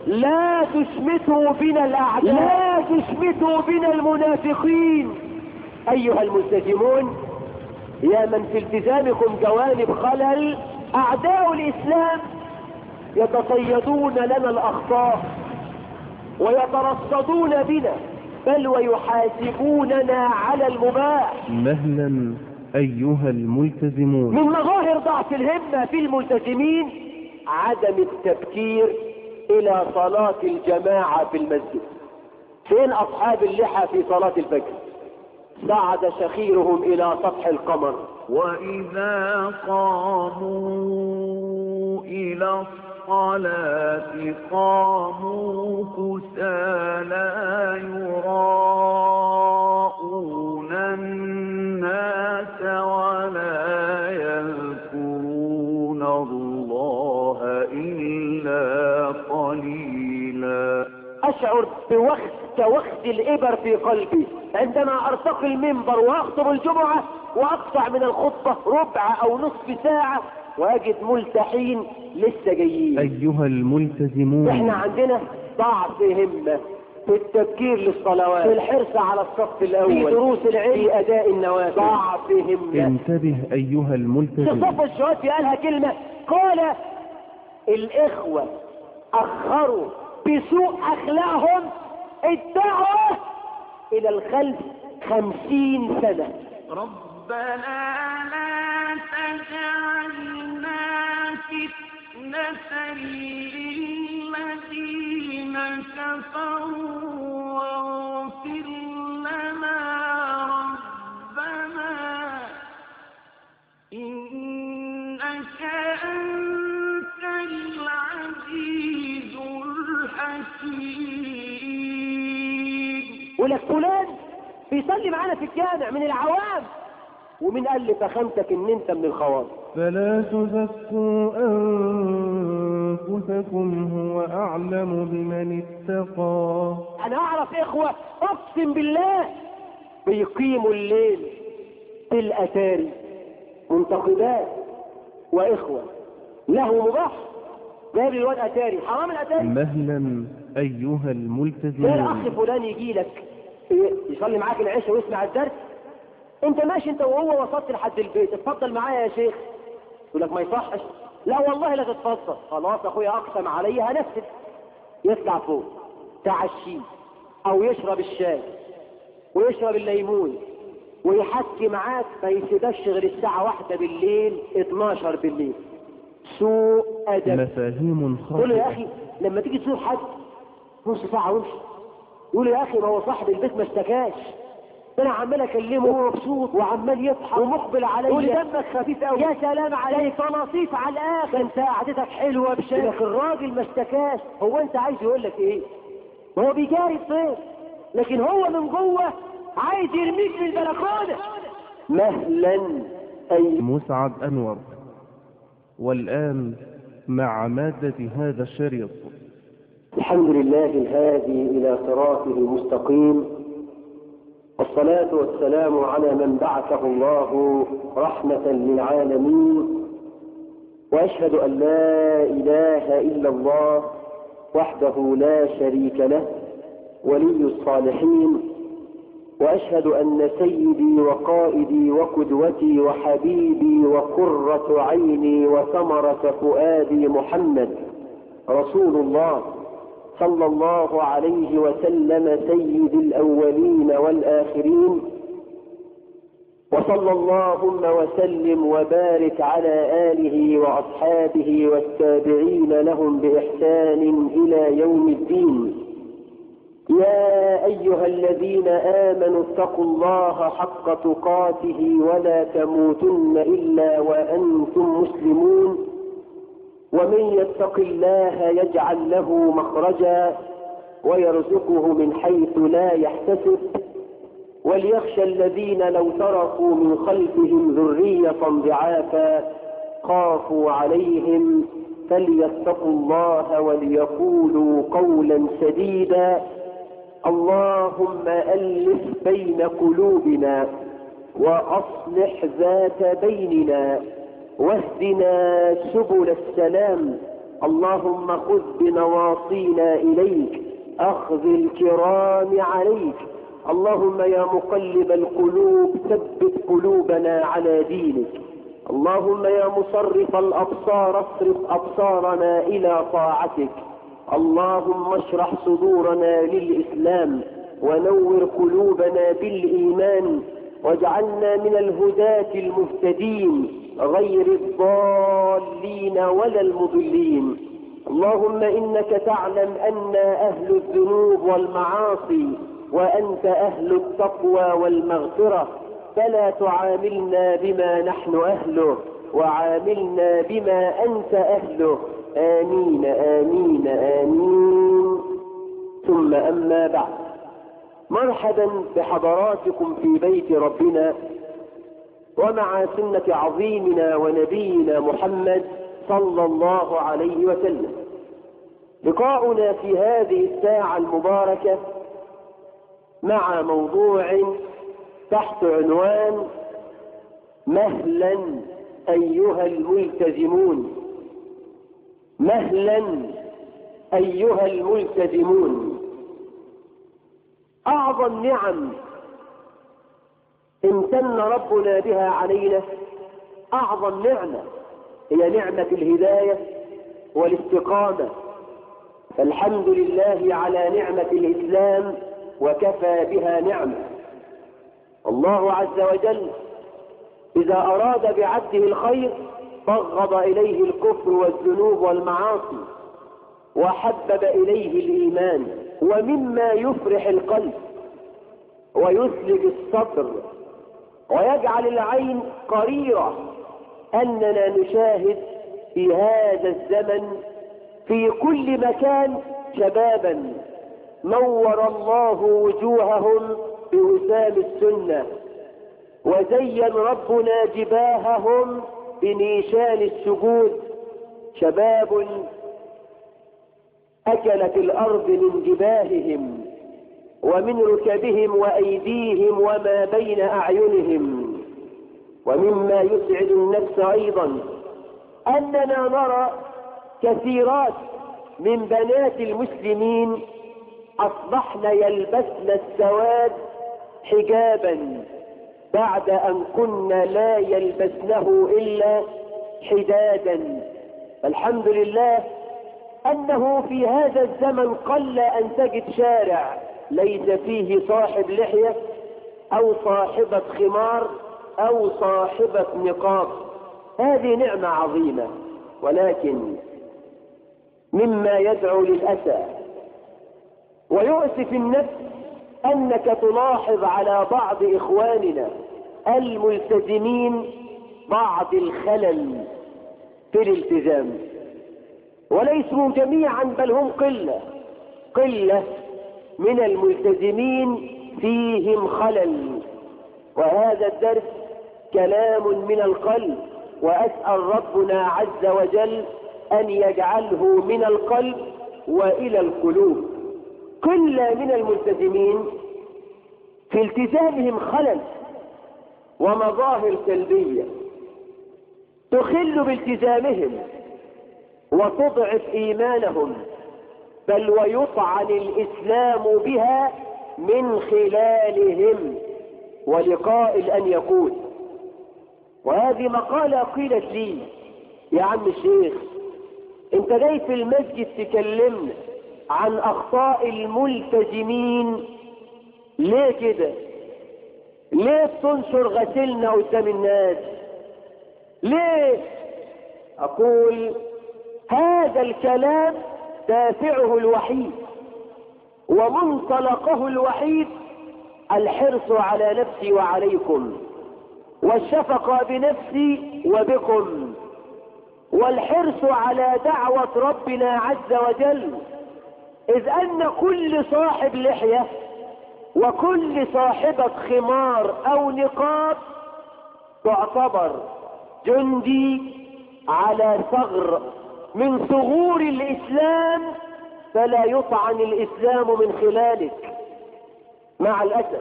لا تشمتوا بنا الاعداء، لا تشمتوا بنا المنافقين. ايها الملتزمون، يا من في التزامكم جوانب خلل، اعداء الاسلام يتصيدون لنا الاخطاء ويترصدون بنا، بل ويحاسبوننا على المباح. مهلا ايها الملتزمون. من مظاهر ضعف الهمة في الملتزمين عدم التبكير الى صلاة الجماعة في المسجد. فين اصحاب اللحى في صلاة الفجر؟ صعد شخيرهم الى سطح القمر. وإذا قاموا إلى الصلاة قاموا كسالى يراءون الناس ولا يذكرون الله إلا قليلا. اشعر كوخز الابر في قلبي عندما ارتقي المنبر واخطب الجمعة واقطع من الخطبة ربع او نصف ساعة واجد ملتحين لسه جايين. ايها الملتزمون، احنا عندنا ضعف همة في التبكير للصلوات، في الحرص على الصف الاول، في دروس العلم، في اداء النوافل. ضعف همة. انتبه ايها الملتزم. صفة الشوافي قالها كلمة، قال الاخوة اخروا بسوء اخلاقهم الدعوة الى الخلف 50 سنة. ربنا لا تجعلنا فتنة للذين كفروا واغفر لنا ربنا إنك أنت العزيز الحكيم. ولك فلان بيصلي معانا في الجامع من العوام، ومين قال لي فخمتك ان انت من الخواص؟ فلا تزكوا أنفسكم هو أعلم بمن اتقى. انا اعرف اخوة اقسم بالله بيقيموا الليل في الاتاري منتقبات، واخوة له مباح جايب لي الواد اتاري، حرام الاتاري. مهلا ايها الملتزمون. يا اخ فلان يجي لك يصلي معاك العشاء ويسمع الدرس، انت ماشي انت وهو وصلت لحد البيت، اتفضل معايا يا شيخ، يقول لك ما يصحش. لا والله لا تتفضل. خلاص اخويا اقسم علي هنفذ. يطلع فوق تعشيه او يشرب الشاي ويشرب الليمون ويحكي معاك، ما يسيبكش غير الساعة 1 بالليل 12 بالليل. سوء ادب، مفاهيم خاطئة. قول له يا اخي لما تيجي تزور حد نص ساعة وامشي. يقول يا اخي ما هو صاحب البيت ما اشتكاش، انا عمال اكلمه وهو مبسوط وعمال يضحك ومقبل عليا، يقول دمك خفيف قوي، يا سلام عليك، لطيف على الاخر، انت قعدتك حلوه بشكل. لكن الراجل ما اشتكاش. هو انت عايز يقول لك ايه؟ هو بيجاري الصيف، لكن هو من جوه عايز يرميك من البلكونه. مهلا اي مسعد انور. والان مع مادة هذا الشريط. الحمد لله الهادي إلى صراطه المستقيم، والصلاة والسلام على من بعثه الله رحمة للعالمين، وأشهد أن لا إله إلا الله وحده لا شريك له ولي الصالحين، وأشهد أن سيدي وقائدي وقدوتي وحبيبي وقرة عيني وثمرة فؤادي محمد رسول الله صلى الله عليه وسلم سيد الأولين والآخرين، وصلى اللهم وسلم وبارك على آله وأصحابه والتابعين لهم بإحسان إلى يوم الدين. يا أيها الذين آمنوا اتقوا الله حق تقاته ولا تموتن إلا وأنتم مسلمون، ومن يتق الله يجعل له مخرجا ويرزقه من حيث لا يحتسب، وليخشى الذين لو تركوا من خلفهم ذرية ضعافا خافوا عليهم فليتقوا الله وليقولوا قولا سديدا. اللهم ألف بين قلوبنا وأصلح ذات بيننا واهدنا سبل السلام اللهم خذ بنواصينا إليك أخذ الكرام عليك. اللهم يا مقلب القلوب ثبت قلوبنا على دينك. اللهم يا مصرف الأبصار اصرف أبصارنا إلى طاعتك. اللهم اشرح صدورنا للإسلام ونور قلوبنا بالإيمان، واجعلنا من الهداة المهتدين غير الضالين ولا المضلين. اللهم إنك تعلم أنا أهل الذنوب والمعاصي وأنت أهل التقوى والمغفرة، فلا تعاملنا بما نحن أهله وعاملنا بما أنت أهله. آمين آمين آمين. ثم أما بعد، مرحبا بحضراتكم في بيت ربنا ومع سنة عظيمنا ونبينا محمد صلى الله عليه وسلم. لقاؤنا في هذه الساعة المباركة مع موضوع تحت عنوان مهلا أيها الملتزمون. مهلا أيها الملتزمون. أعظم نعم امتن ربنا بها علينا، أعظم نعمة هي نعمة الهداية والاستقامة. فالحمد لله على نعمة الإسلام وكفى بها نعمة. الله عز وجل إذا أراد بعبده الخير بغض إليه الكفر والذنوب والمعاصي وحبب إليه الإيمان. ومما يفرح القلب ويسلب الصدر ويجعل العين قريرة أننا نشاهد في هذا الزمن في كل مكان شبابا نور الله وجوههم بوسام السنة، وزين ربنا جباههم بنيشان السجود. شباب أكلت الأرض من جباههم ومن ركبهم وأيديهم وما بين أعينهم. ومما يسعد النفس أيضا أننا نرى كثيرات من بنات المسلمين أصبحن يلبسن السواد حجابا بعد أن كنا لا يلبسنه إلا حدادا. الحمد لله أنه في هذا الزمن قل أن تجد شارع ليس فيه صاحب لحية أو صاحبة خمار أو صاحبة نقاب. هذه نعمة عظيمة، ولكن مما يدعو للأسى ويؤسف النفس أنك تلاحظ على بعض إخواننا الملتزمين بعض الخلل في الالتزام، وليسوا جميعا بل هم قلة من الملتزمين فيهم خلل. وهذا الدرس كلام من القلب، وأسأل ربنا عز وجل أن يجعله من القلب وإلى القلوب. كل من الملتزمين في التزامهم خلل ومظاهر سلبية تخل بالتزامهم وتضعف إيمانهم، بل ويطعن الإسلام بها من خلالهم. ولقائل أن يقول، وهذه مقالة قيلت لي: يا عم الشيخ انت جاي في المسجد تكلمنا عن أخطاء الملتزمين ليه كده؟ ليه بتنشر غسلنا قدام الناس؟ ليه؟ أقول هذا الكلام دافعه الوحيد ومنطلقه الوحيد الحرص على نفسي وعليكم، والشفقة بنفسي وبكم، والحرص على دعوة ربنا عز وجل. إذ أن كل صاحب لحية وكل صاحبة خمار أو نقاب تعتبر جندي على ثغر من ثغور الإسلام، فلا يطعن الإسلام من خلالك. مع الأسف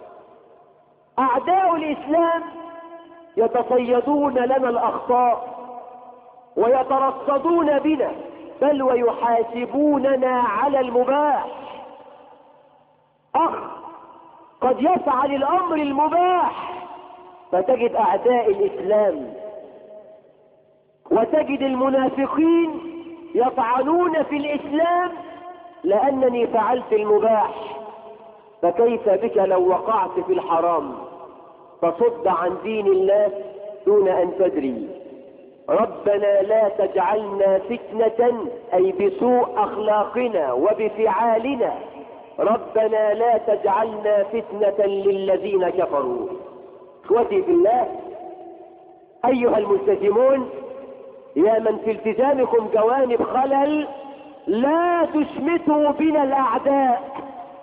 أعداء الإسلام يتصيدون لنا الأخطاء ويترصدون بنا بل ويحاسبوننا على المباح. قد يفعل الأمر المباح فتجد أعداء الإسلام وتجد المنافقين يطعنون في الإسلام لأنني فعلت المباح، فكيف بك لو وقعت في الحرام تصد عن دين الله دون أن تدري. ربنا لا تجعلنا فتنة، أي بسوء أخلاقنا وبفعالنا، ربنا لا تجعلنا فتنة للذين كفروا. اخوتي في الله، أيها الملتزمون، يا من في التزامكم جوانب خلل، لا تشمتوا بنا الأعداء،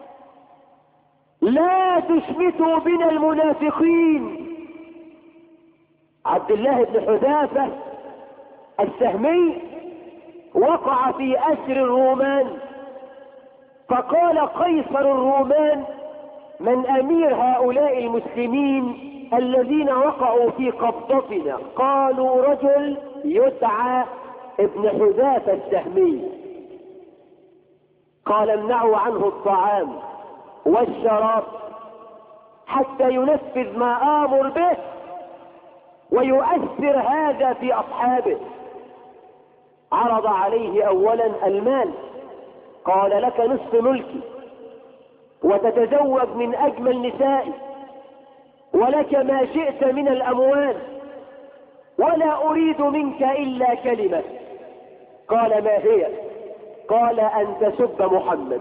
لا تشمتوا بنا المنافقين. عبد الله بن حذافة السهمي وقع في أسر الرومان، فقال قيصر الرومان: من أمير هؤلاء المسلمين الذين وقعوا في قبضتنا؟ قالوا: رجل يدعى ابن حذافة السهمي. قال: امنعوا عنه الطعام والشراب حتى ينفذ ما آمر به ويؤثر هذا في أصحابه. عرض عليه أولا المال، قال: لك نصف ملكي وتتزوج من أجمل نسائي ولك ما شئت من الأموال ولا أريد منك إلا كلمة. قال: ما هي؟ قال: أن تسب محمد.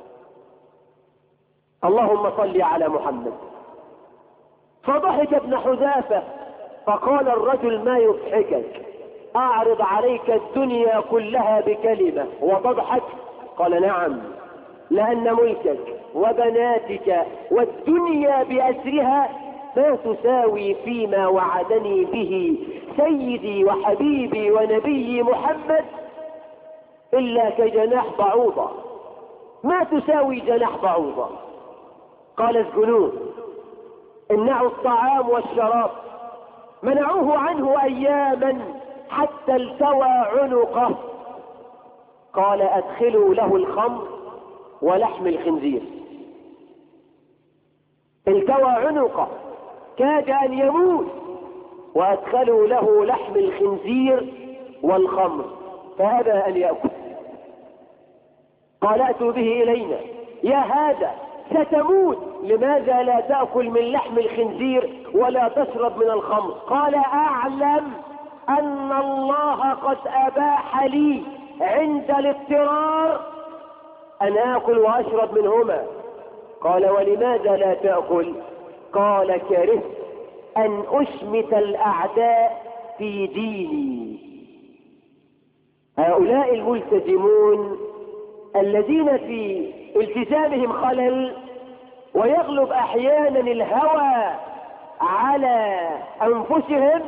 اللهم صل على محمد. فضحك ابن حذافة فقال الرجل: ما يضحكك؟ أعرض عليك الدنيا كلها بكلمة وتضحك؟ قال: نعم، لأن ملكك وبناتك والدنيا بأسرها ما تساوي فيما وعدني به سيدي وحبيبي ونبي محمد إلا كجناح بعوضة، ما تساوي جناح بعوضة. قال: اسجنوه، امنعوا الطعام والشراب. منعوه عنه أياما حتى التوى عنقه. قال: أدخلوا له الخمر ولحم الخنزير. التوى عنقه، كاد أن يموت، وأدخلوا له لحم الخنزير والخمر فأبى أن يأكل. قال: أتوا به إلينا. يا هذا ستموت، لماذا لا تأكل من لحم الخنزير ولا تشرب من الخمر؟ قال: أعلم أن الله قد أباح لي عند الاضطرار أن آكل وأشرب منهما. قال: ولماذا لا تأكل؟ قال: كرهت أن أشمت الأعداء في ديني. هؤلاء الملتزمون الذين في التزامهم خلل ويغلب أحيانا الهوى على أنفسهم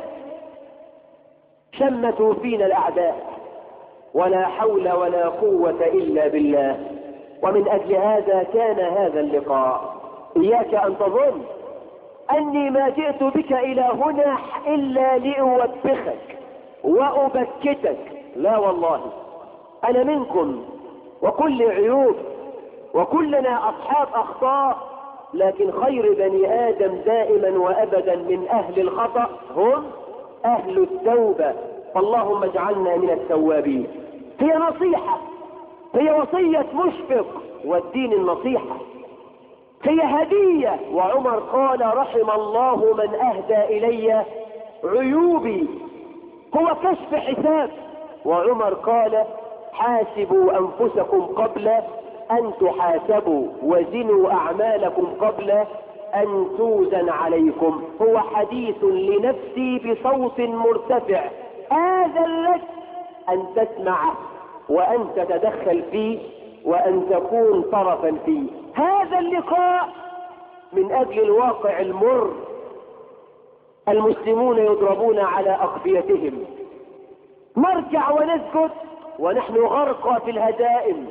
شمتوا فينا الأعداء، ولا حول ولا قوة إلا بالله. ومن أجل هذا كان هذا اللقاء. إياك أن تظن أني ما جئت بك إلى هنا إلا لأوبخك وأبكتك، لا والله، أنا منكم وكل عيوب وكلنا أصحاب أخطاء، لكن خير بني آدم دائما وأبدا من أهل الخطأ هم أهل التوبة، فاللهم اجعلنا من التوابين. هي نصيحة، هي وصية مشفق، والدين النصيحة هي هدية. وعمر قال: رحم الله من أهدى إلي عيوبي، هو كشف حساب. وعمر قال: حاسبوا أنفسكم قبل أن تحاسبوا، وزنوا أعمالكم قبل أن توزن عليكم. هو حديث لنفسي بصوت مرتفع، آذن لك أن تسمعه وأن تتدخل فيه وأن تكون طرفا فيه. هذا اللقاء من أجل الواقع المر. المسلمون يضربون على أقفيتهم، نرجع ونسكت ونحن غرقى في الهدائم.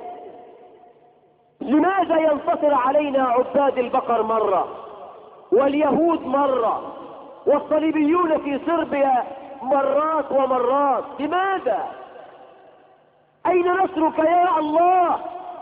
لماذا ينتصر علينا عباد البقر مرة واليهود مرة والصليبيون في صربيا مرات ومرات؟ لماذا؟ أين نصرك يا الله؟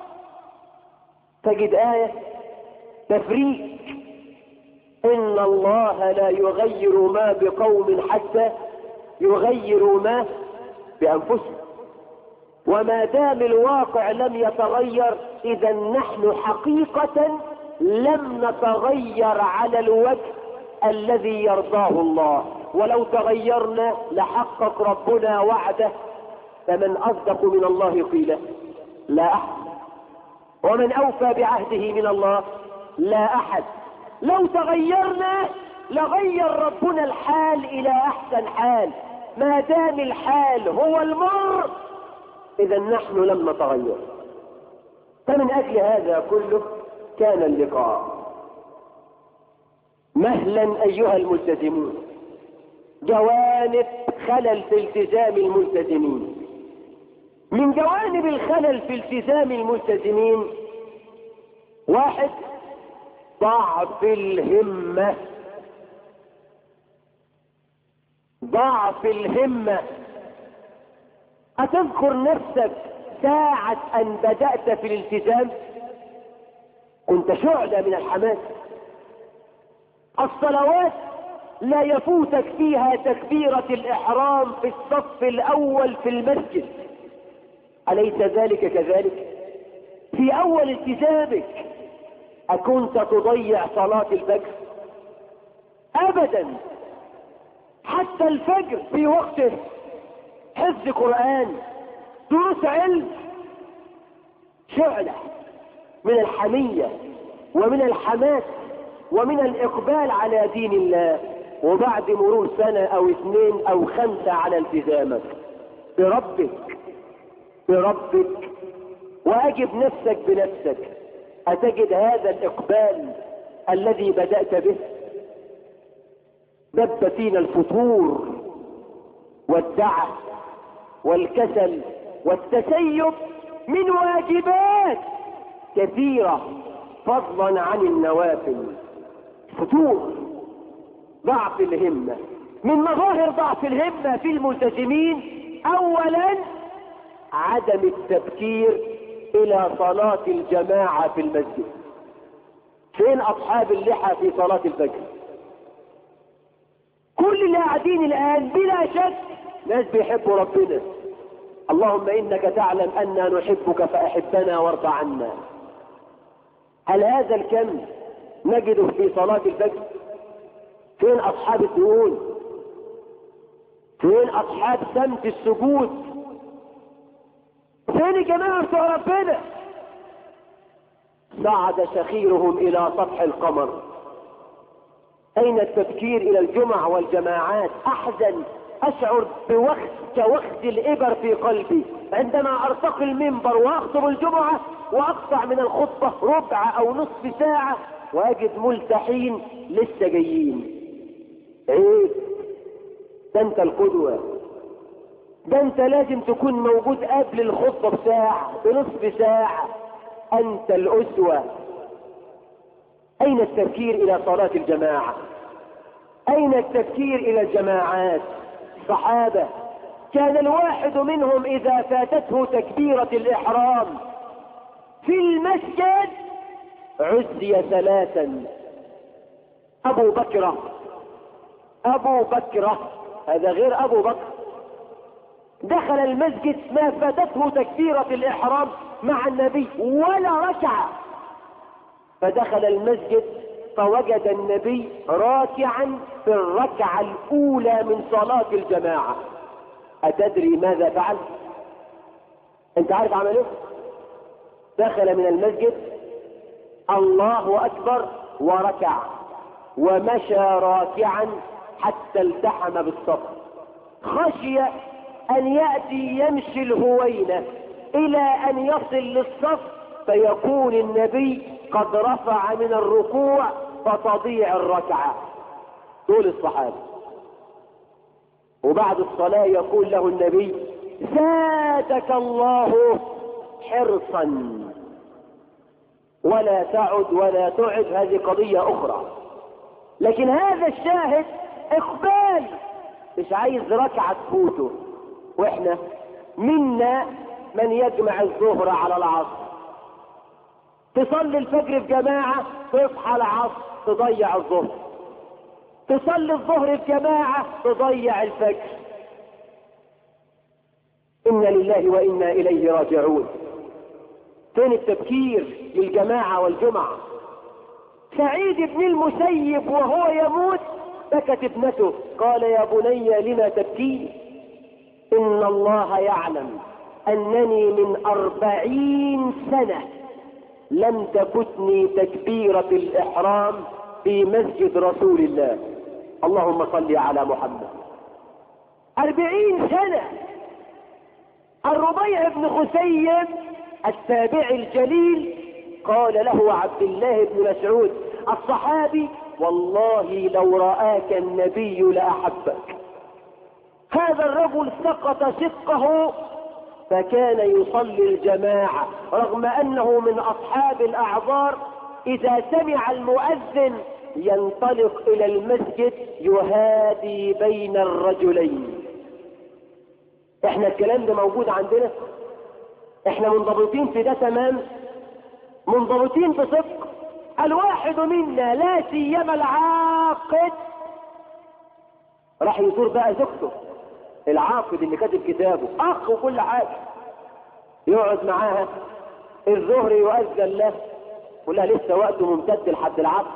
تجد آية تفريق: إن الله لا يغير ما بقوم حتى يغيروا ما بأنفسهم. وما دام الواقع لم يتغير، إذا نحن حقيقة لم نتغير على الوجه الذي يرضاه الله. ولو تغيرنا لحقق ربنا وعده: فمن أصدق من الله قيلا؟ لا أحد. ومن أوفى بعهده من الله؟ لا أحد. لو تغيرنا لغير ربنا الحال إلى أحسن حال. ما دام الحال هو المر، إذا نحن لم نتغير. فمن أجل هذا كله كان اللقاء. مهلا أيها الملتزمون. جوانب خلل في التزام الملتزمين. من جوانب الخلل في التزام الملتزمين: 1. ضعف الهمة. ضعف الهمة. أتذكر نفسك ساعة أن بدأت في الالتزام؟ كنت شعلة من الحماس. الصلوات لا يفوتك فيها تكبيرة الإحرام في الصف الأول في المسجد، أليس ذلك كذلك؟ في أول التزامك أكنت تضيع صلاة الفجر؟ أبدا. حتى الفجر في وقته، حفظ قرآن، دروس علم. شعلة من الحمية ومن الحماس ومن الإقبال على دين الله. وبعد مرور سنة أو 2 أو 5 على التزامك بربك وأجب نفسك بنفسك، أتجد هذا الإقبال الذي بدأت به؟ دب فينا الفتور والدعة والكسل والتسيب من واجبات كثيرة فضلا عن النوافل. فتور، ضعف الهمة. من مظاهر ضعف الهمة في الملتزمين: أولا عدم التبكير إلى صلاة الجماعة في المسجد. فين أصحاب اللحى في صلاة الفجر؟ كل اللي قاعدين الآن بلا شك ناس بيحبوا ربنا. اللهم إنك تعلم أننا نحبك فأحبنا وارض عنا. هل هذا الكم نجده في صلاة الفجر؟ فين أصحاب الدهون؟ فين أصحاب سمت السجود؟ فين الجماعة بتوع ربنا؟ صعد شخيرهم إلى سطح القمر. أين التفكير إلى الجمع والجماعات؟ أحزن، أشعر كوخز الإبر في قلبي عندما أرتقي المنبر وأخطب الجمعة وأقطع من الخطبة ربع أو نصف ساعة وأجد ملتحين لسه جايين. عيب. ده أنت القدوة، ده أنت لازم تكون موجود قبل الخطبة بساعة بنصف ساعة. أنت الأسوة. أين التفكير إلى صلاة الجماعة؟ أين التفكير إلى الجماعات؟ الصحابة كان الواحد منهم إذا فاتته تكبيرة الإحرام في المسجد عزي 3. أبو بكر هذا غير أبو بكر، دخل المسجد ما فاتته تكبيرة الإحرام مع النبي ولا ركعة، فدخل المسجد فوجد النبي راكعا في الركعة الأولى من صلاة الجماعة. أتدري ماذا فعل؟ أنت عارف عمل إيه؟ دخل من المسجد الله أكبر وركع ومشى راكعا حتى التحم بالصف. خشي أن يأتي يمشي الهوينة إلى أن يصل للصف فيكون النبي قد رفع من الركوع فتضيع الركعة. دول الصحابة. وبعد الصلاة يقول له النبي: زادك الله حرصا ولا تعد ولا تعد. هذه قضية أخرى، لكن هذا الشاهد إقبال، مش عايز ركعة تفوته. وإحنا منا من يجمع الظهر على العصر، تصلي الفجر في جماعة تصحى العصر تضيع الظهر، تصلي الظهر في جماعة تضيع الفجر. إنا لله وإنا إليه راجعون. فين التبكير للجماعة والجمعة؟ سعيد بن المسيب وهو يموت بكت ابنته، قال يا بني لما تبكي؟ إن الله يعلم أنني من 40 سنة لم تفتني تكبيرة الإحرام في مسجد رسول الله. اللهم صل على محمد. 40 سنة. الربيع بن خثيم التابعي الجليل قال له عبد الله بن مسعود الصحابي والله لو رآك النبي لأحبك. هذا الرجل سقط شقه فكان يصلي الجماعة رغم أنه من أصحاب الأعذار، إذا سمع المؤذن ينطلق إلى المسجد يهادي بين الرجلين. احنا الكلام ده موجود عندنا؟ احنا منضبطين في ده تمام؟ منضبطين بصدق؟ الواحد منا لا سيما العاقد راح يزور بقى زوجته، العاقد اللي كاتب كتابه اخ وكل حاجه، يقعد معاها الظهر يؤذن له ولا لسه وقته ممتد لحد العصر،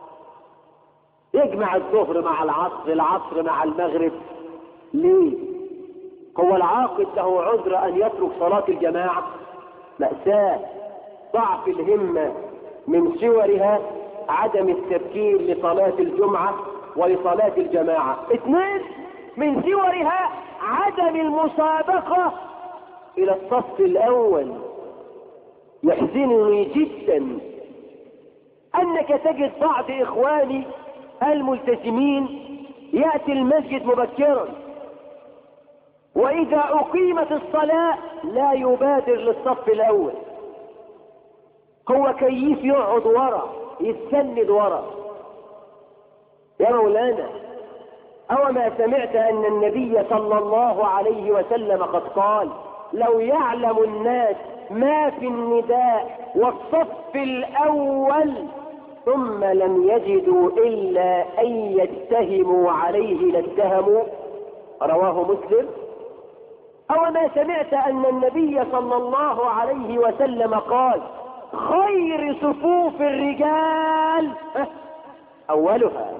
يجمع الظهر مع العصر، العصر مع المغرب. ليه؟ هو العاقد له عذر ان يترك صلاة الجماعة؟ مأساة. ضعف الهمة من صورها عدم التبكير لصلاة الجمعة ولصلاة الجماعة. 2 من صورها عدم المسابقة الى الصف الاول. يحزنني جدا انك تجد بعض اخواني الملتزمين يأتي المسجد مبكرا واذا اقيمت الصلاة لا يبادر للصف الاول، هو كيف يقعد ورا يتسند ورا. يا مولانا أو ما سمعت أن النبي صلى الله عليه وسلم قد قال لو يعلم الناس ما في النداء والصف الأول ثم لم يجدوا إلا أن يتهموا عليه لاتهموا. رواه مسلم. أو ما سمعت أن النبي صلى الله عليه وسلم قال خير صفوف الرجال أولها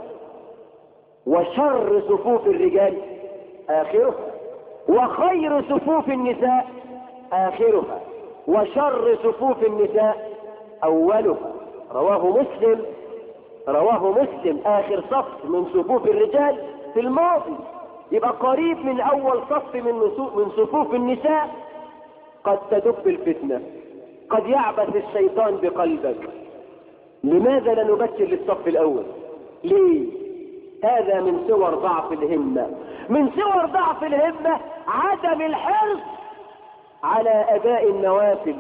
وشر صفوف الرجال آخرها، وخير صفوف النساء آخرها وشر صفوف النساء أولها. رواه مسلم. رواه مسلم. آخر صف من صفوف الرجال في الماضي، يبقى قريب من أول صف من صفوف النساء. قد تدب الفتنة، قد يعبث الشيطان بقلبك. لماذا لا نبكر للصف الأول؟ ليه؟ هذا من صور ضعف الهمة. من صور ضعف الهمة عدم الحرص على أداء النوافل.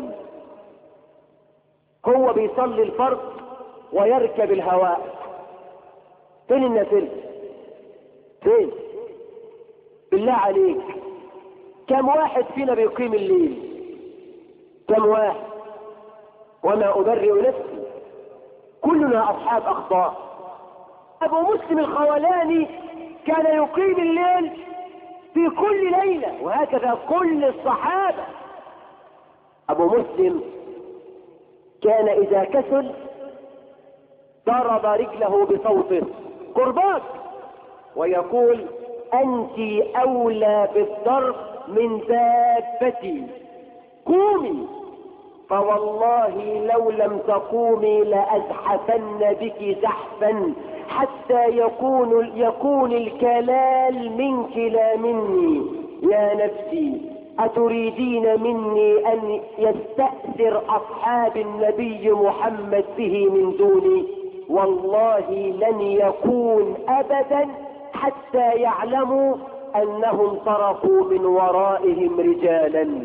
هو بيصلي الفرض ويركب الهواء. فين النافل؟ فين؟ بالله عليك كم واحد فينا بيقيم الليل؟ كم واحد؟ وما أبرئ نفسي، كلنا أصحاب أخطاء. أبو مسلم الخولاني كان يقيم الليل في كل ليلة، وهكذا كل الصحابة. أبو مسلم كان إذا كسل ضرب رجله بصوته قرباك ويقول أنت أولى بالضرب من دابتي، قومي، فوالله لو لم تقومي لأزحفن بك زحفا حتى يكون الكلال منك لا مني. يا نفسي أتريدين مني أن يستأثر أصحاب النبي محمد به من دوني؟ والله لن يكون أبدا حتى يعلموا أنهم تركوا من ورائهم رجالا.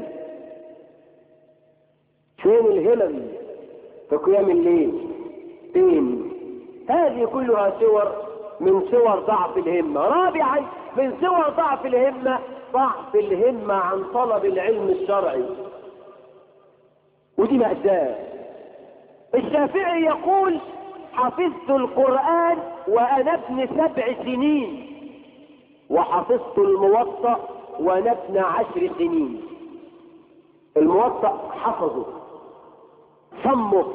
فين الهمم في قيام الليل؟ فين؟ هذه كلها صور من صور ضعف الهمة. رابعا من صور ضعف الهمة ضعف الهمة عن طلب العلم الشرعي. ودي مأساة. الشافعي يقول حفظت القرآن وأنا ابن 7 سنين، وحفظت الموطأ وأنا ابن 10 سنين. الموطأ حفظه صمه.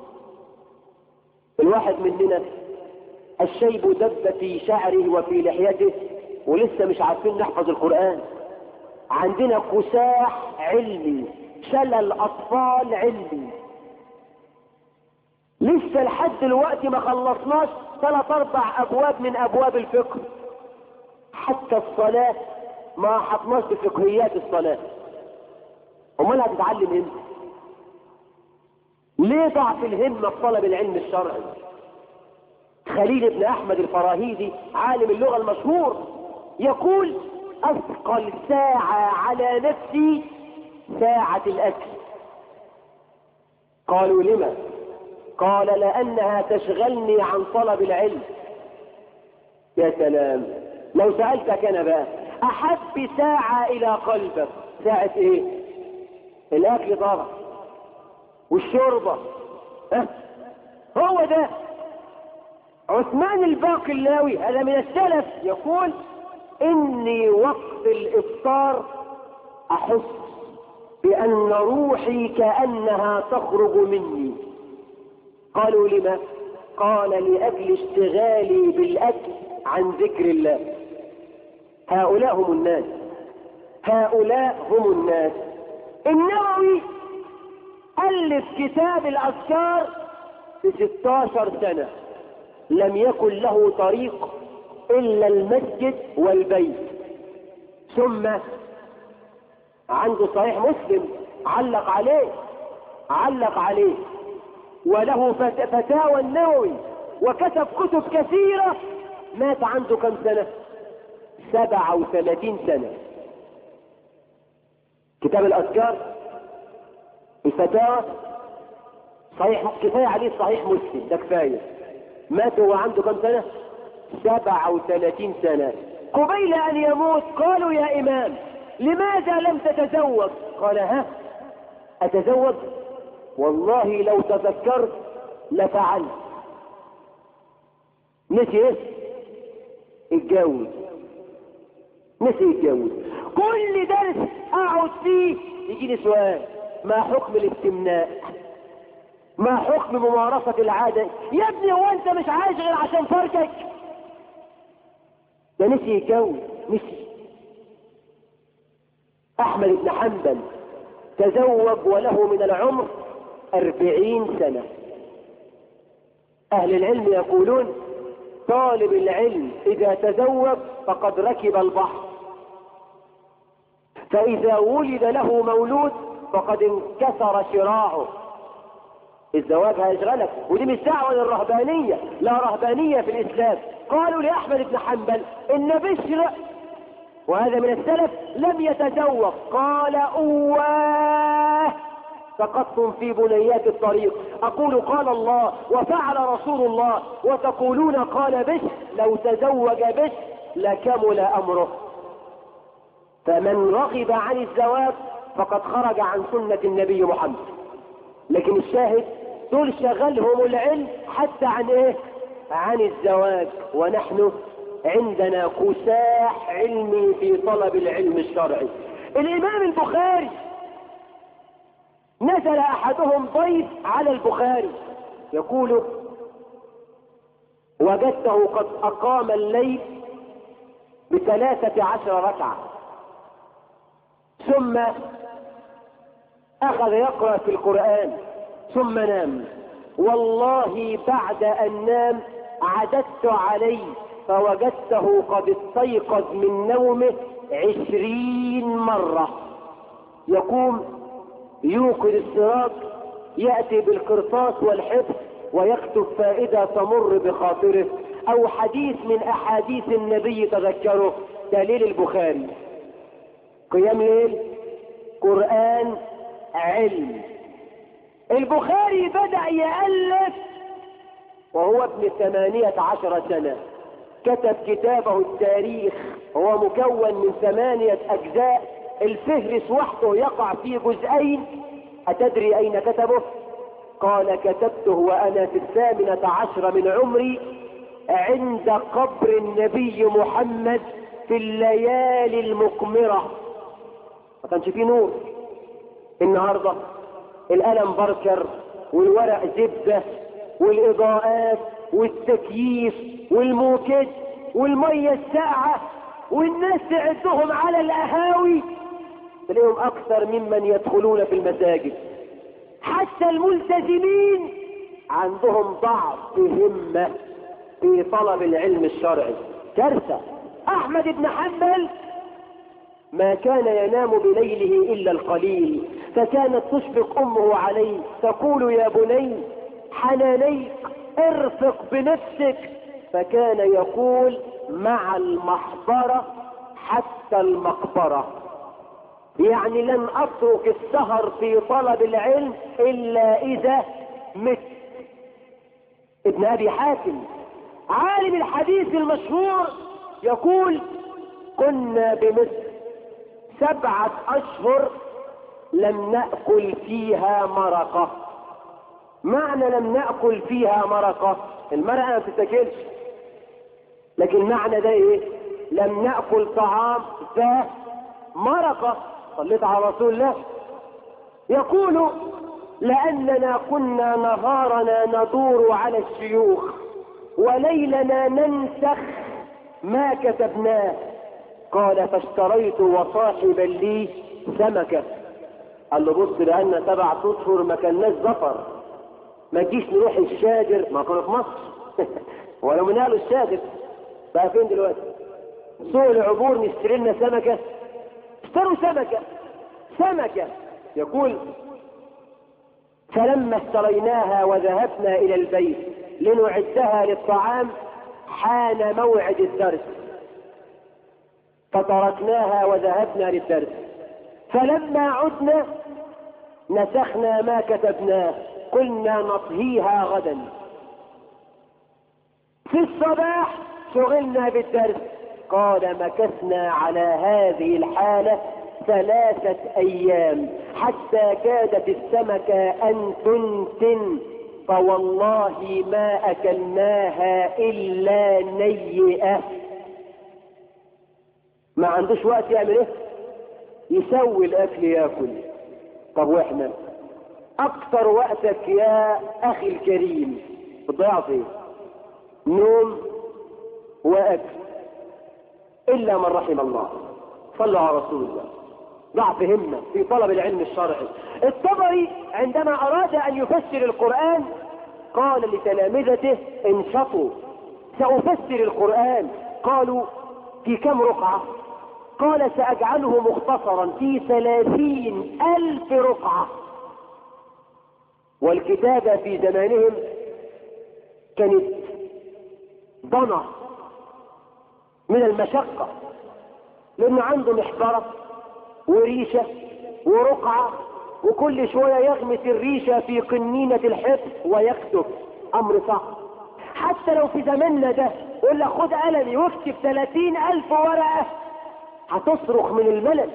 الواحد مننا الشيب دب في شعره وفي لحيته ولسه مش عارفين نحفظ القرآن. عندنا كساح علمي، شلل أطفال علمي، لسه لحد دلوقتي ما خلصناش 3-4 أبواب من أبواب الفقه. حتى الصلاة ما حطناش بفقهيات الصلاة. امال هتتعلم امتى؟ ليه ضعف الهمة في طلب العلم الشرعي؟ خليل بن أحمد الفراهيدي عالم اللغة المشهور يقول أثقل ساعة على نفسي ساعة الأكل. قالوا لما؟ قال لأنها تشغلني عن طلب العلم. يا سلام، لو سألتك أنا بقى أحب ساعة إلى قلبك ساعة إيه؟ الأكل طبعا والشربة. هو ده. عثمان الباقلاوي هذا من السلف يقول إني وقت الإفطار أحس بأن روحي كأنها تخرج مني. قالوا لما؟ قال لأجل اشتغالي بالأكل عن ذكر الله. هؤلاء هم الناس، هؤلاء هم الناس. النووي ألف كتاب الأذكار في 16 سنة، لم يكن له طريق إلا المسجد والبيت. ثم عنده صحيح مسلم علق عليه وله فتاوى النووي وكتب كتب كثيرة. مات عنده كم سنة؟ 37 سنة. كتاب الأذكار، الفتاوى، صحيح كفاية عليه صحيح مسلم، ده كفاية. مات وهو عنده كم سنة؟ 37 سنة. قبيل أن يموت قالوا يا إمام لماذا لم تتزوج؟ قال أتزوج؟ والله لو تذكرت لفعلت. نسي ايه؟ اتجوز. نسي يتجوز. كل درس اقعد فيه يجيني سؤال: ما حكم الاستمناء؟ ما حكم ممارسة العادة؟ يا ابني هو انت مش عايش غير عشان فرجك؟ ده نسي يتجوز، نسي. احمد بن حنبل تزوج وله من العمر 40 سنة. اهل العلم يقولون طالب العلم اذا تزوج فقد ركب البحر، فاذا ولد له مولود فقد انكسر شراعه. الزواج هيشغلك، ودي مش دعوة للرهبانية، لا رهبانية في الاسلام. قالوا لاحمد بن حنبل ان بشر وهذا من السلف لم يتزوج، قال اواه سقطتم في بنيات الطريق. اقول قال الله وفعل رسول الله وتقولون قال بشر. لو تزوج بشر لكمل امره. فمن رغب عن الزواج فقد خرج عن سنة النبي محمد. لكن الشاهد دول شغلهم العلم حتى عن ايه؟ عن الزواج. ونحن عندنا كساح علمي في طلب العلم الشرعي. الامام البخاري نزل احدهم ضيف على البخاري يقول وجدته قد اقام الليل ب13 ركعة، ثم اخذ يقرأ في القرآن ثم نام. والله بعد ان نام عددت عليه فوجدته قد استيقظ من نومه 20 مرة. يقوم يوقد السراج، يأتي بالقرطاس والحبر ويكتب فائدة تمر بخاطره او حديث من احاديث النبي تذكره. دليل البخاري قيام ليل، قرآن، علم. البخاري بدأ يألف وهو ابن 18 سنة. كتب كتابه التاريخ، هو مكون من 8 أجزاء. الفهرس وحده يقع في جزئين أتدري أين كتبه؟ قال كتبته وأنا في 18 من عمري عند قبر النبي محمد في الليالي المقمرة. ما كانش فيه نور. النهاردة القلم بركر والورق زبدة والإضاءات والتكييف والموكد والمية الساقعة، والناس تعدهم على القهاوي تلاقيهم أكثر ممن يدخلون في المساجد. حتى الملتزمين عندهم ضعف همة في طلب العلم الشرعي. كارثة. أحمد بن حنبل ما كان ينام بليله إلا القليل، فكانت تشفق أمه عليه تقول يا بني حنانيك ارفق بنفسك، فكان يقول مع المحبرة حتى المقبرة، يعني لن أترك السهر في طلب العلم إلا إذا مت. ابن أبي حاتم عالم الحديث المشهور يقول كنا بمصر 7 أشهر لم نأكل فيها مرقة. معنى لم نأكل فيها مرقة، المرقة ما تتاكلش، لكن معنى ده ايه؟ لم نأكل طعام ذا مرقة. صليت على رسول الله. يقول لأننا كنا نهارنا ندور على الشيوخ وليلنا ننسخ ما كتبناه. قال فاشتريت وصاحبا لي سمكة. قال له بص لأن 7 أشهر ما كناش زفر، ما تجيش نروح الشاجر، ما كنا في مصر ولو من قالوا الشاجر بقى فين دلوقتي؟ سوق العبور نشتري لنا سمكة. اشتروا سمكة. يقول فلما اشتريناها وذهبنا إلى البيت لنعدها للطعام حان موعد الدرس فتركناها وذهبنا للدرس، فلما عدنا نسخنا ما كتبناه قلنا نطهيها غدا. في الصباح شغلنا بالدرس. قال مكثنا على هذه الحالة 3 أيام حتى كادت السمكة أن تنتن، فوالله ما أكلناها إلا نيئة. ما عندوش وقت يعمل ايه؟ يسوي الأكل ياكل. طب واحنا أكثر وقتك يا أخي الكريم بتضيع فيه نوم وأكل، إلا من رحم الله. صلوا على رسول الله. ضعف همة في طلب العلم الشرعي. الطبري عندما أراد أن يفسر القرآن قال لتلامذته انشطوا سأفسر القرآن. قالوا في كم رقعة؟ قال سأجعله مختصرا في 30,000 رقعة. والكتابة في زمانهم كانت ضنة من المشقة، لأنه عنده محبرة وريشة ورقعة، وكل شوية يغمس الريشة في قنينة الحفظ ويكتب. أمر صعب. حتى لو في زماننا ده يقول لك خد قلمي واكتب 30,000 ورقة هتصرخ من الملل.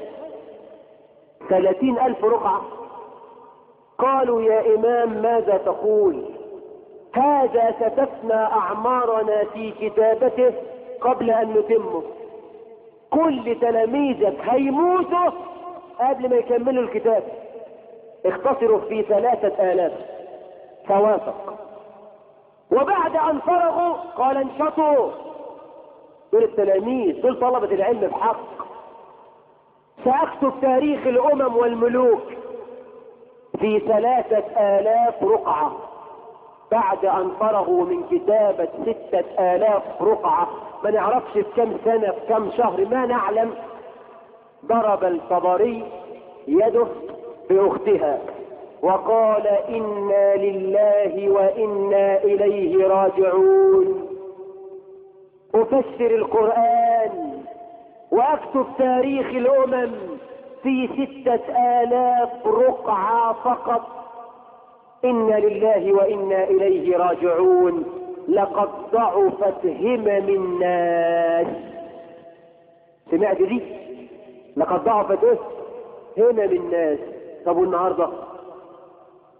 30,000 رقعة. قالوا يا إمام ماذا تقول؟ هذا ستفنى أعمارنا في كتابته قبل أن نتمه. كل تلاميذك هيموتوا قبل ما يكملوا الكتاب. اختصروا في 3,000. فوافق. وبعد أن فرغوا قال انشطوا. دول التلاميذ، دول طلبة العلم بحق. سأكتب تاريخ الأمم والملوك في 3,000 رقعة. بعد أن فرغوا من كتابة 6,000 رقعة، ما نعرفش في كم سنة في كم شهر ما نعلم، ضرب الطبري يده بأختها وقال إنا لله وإنا إليه راجعون. أفسر القرآن وأكتب تاريخ الأمم في 6,000 رقعة فقط. إنا لله وإنا إليه راجعون. لقد ضعفت همم الناس. سمعت دي؟ لقد ضعفت همم الناس. طب والنهارده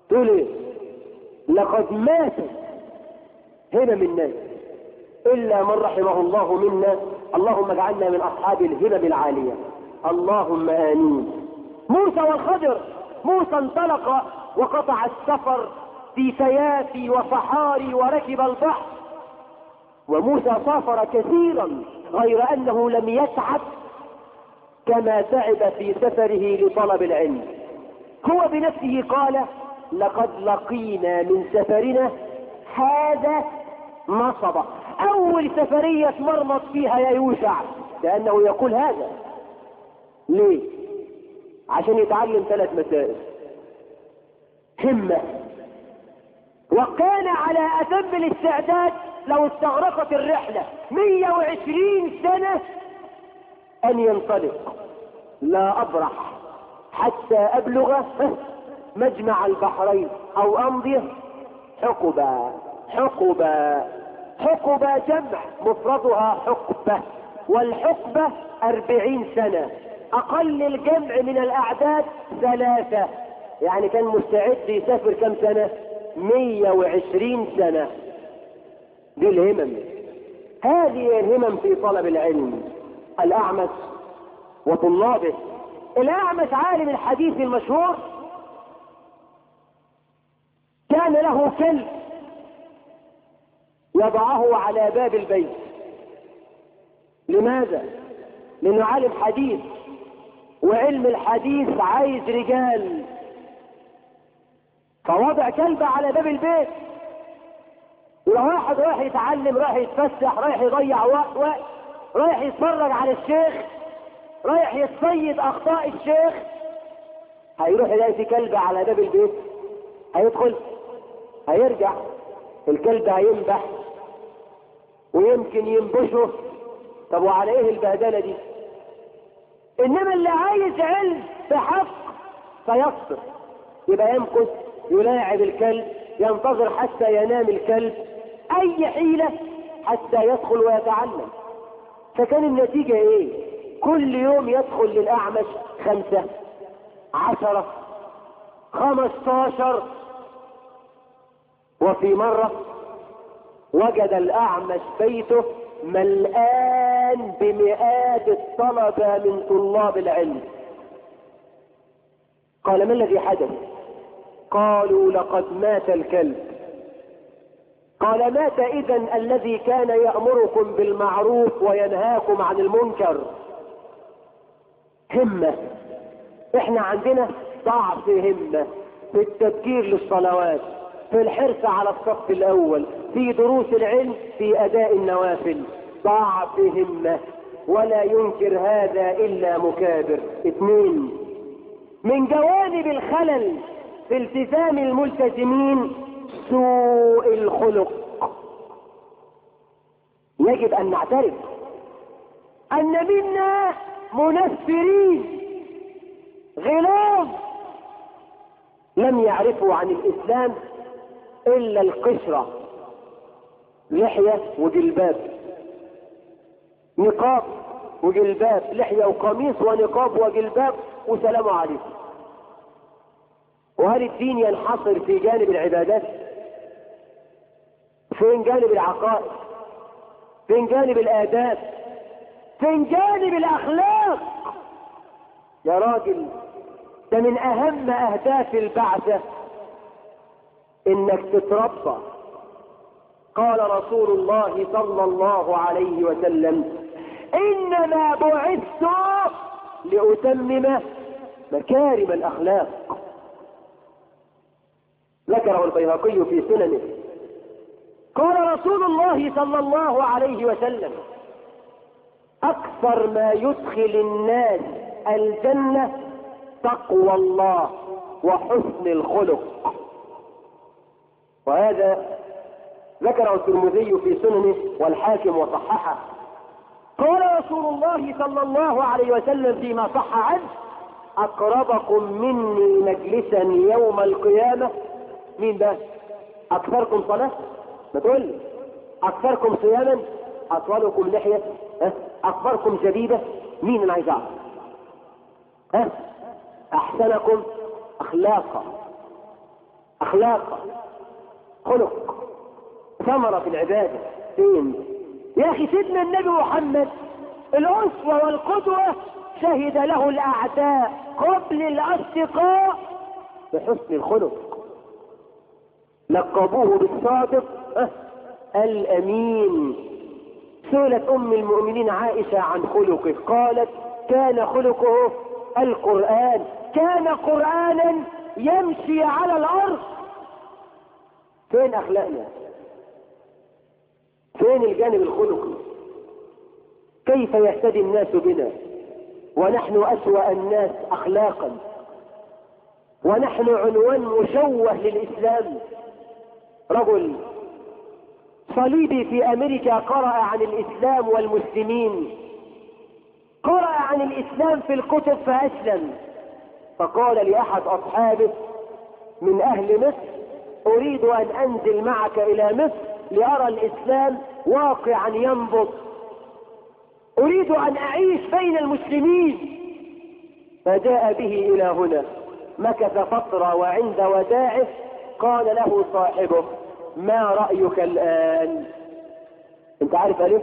تقول ايه؟ لقد ماتت همم الناس الا من رحمه الله منا، اللهم اجعلنا من اصحاب الهمم العاليه، اللهم امين. موسى والخضر، موسى انطلق وقطع السفر في سيافي وصحاري وركب البحر، وموسى سافر كثيرا غير انه لم يتعب كما تعب في سفره لطلب العلم. هو بنفسه قال لقد لقينا من سفرنا هذا نصبا. اول سفرية مرمط فيها يا يوشع، لانه يقول هذا ليه؟ عشان يتعلم 3 مسائل: همة، وكان على اتم الاستعداد لو استغرقت الرحلة 120 سنة ان ينطلق، لا ابرح حتى ابلغ مجمع البحرين او امضي حقبة. حقبة جمع مفردها حقبة، والحقبة 40 سنة. اقل الجمع من الاعداد 3، يعني كان مستعد يسافر كم سنة؟ 120 سنة. دي الهمم، هذه الهمم في طلب العلم. الأعمش وطلابه. الأعمش عالم الحديث المشهور كان له كلب يضعه على باب البيت. لماذا؟ لأنه عالم حديث، وعلم الحديث عايز رجال، فوضع كلب على باب البيت. ولو واحد رايح يتعلم، رايح يتفسح، رايح يضيع وقت، رايح يتفرج على الشيخ، رايح يتصيد اخطاء الشيخ، هيروح يلاقي في كلب على باب البيت، هيدخل، هيرجع، الكلب هينبح ويمكن ينبشه. طب وعلى ايه البهدله دي؟ انما اللي عايز علم بحق فيصبر، يبقى يمكث، يلاعب الكلب، ينتظر حتى ينام الكلب، اي حيلة حتى يدخل ويتعلم. فكان النتيجة ايه؟ كل يوم يدخل للأعمش 5 10 15. وفي مرة وجد الأعمش بيته ملآن بمئات الطلبة من طلاب العلم. قال: ما الذي حدث؟ قالوا: لقد مات الكلب. قال: مات إذن الذي كان يأمركم بالمعروف وينهاكم عن المنكر. همة. احنا عندنا ضعف همة في التبكير للصلوات، في الحرص على الصف الأول، في دروس العلم، في أداء النوافل. ضعف همة، ولا ينكر هذا إلا مكابر. 2، من جوانب الخلل في التزام الملتزمين سوء الخلق. يجب أن نعترف أن منا منفرين غلاظ لم يعرفوا عن الإسلام إلا القشرة، لحية وجلباب، نقاب وجلباب، لحية وقميص ونقاب وجلباب، وسلام عليكم. وهل الدين ينحصر في جانب العبادات؟ فين جانب العقائد؟ فين جانب الآداب؟ فين جانب الأخلاق؟ يا راجل، ده من أهم أهداف البعثة إنك تتربى. قال رسول الله صلى الله عليه وسلم: إنما بعثت لأتمم مكارم الأخلاق. ذكره البيهقي في سننه. قال رسول الله صلى الله عليه وسلم: أكثر ما يدخل الناس الجنة تقوى الله وحسن الخلق. وهذا ذكره الترمذي في سننه والحاكم وصححه. قال رسول الله صلى الله عليه وسلم فيما صح عنه: أقربكم مني مجلسا يوم القيامة. مين ده؟ أكثركم صلاة؟ ما تقول لي. أكثركم صياما؟ أطولكم لحية؟ أكبركم جديدة؟ مين أنا عايز أعرف؟ أحسنكم أخلاقا. اخلاق، خلق، ثمرة في العبادة. فين يا اخي سيدنا النبي محمد الاسوة والقدوة، شهد له الاعداء قبل الاصدقاء بحسن الخلق، لقبوه بالصادق الامين. سئلت ام المؤمنين عائشة عن خلقه، قالت كان خلقه القرآن، كان قرآنا يمشي على الارض. فين اخلاقنا؟ فين الجانب الخلقي؟ كيف يهتدي الناس بنا ونحن اسوأ الناس اخلاقا، ونحن عنوان مشوه للاسلام؟ رجل صليبي في امريكا قرأ عن الاسلام والمسلمين، قرأ عن الاسلام في الكتب فاسلم، فقال لاحد اصحابه من اهل مصر اريد ان انزل معك الى مصر لارى الاسلام واقعا ينبض، اريد ان اعيش بين المسلمين. فجاء به الى هنا، مكث فترة، وعند وداعه قال له صاحبه ما رأيك الآن؟ انت عارف ألف؟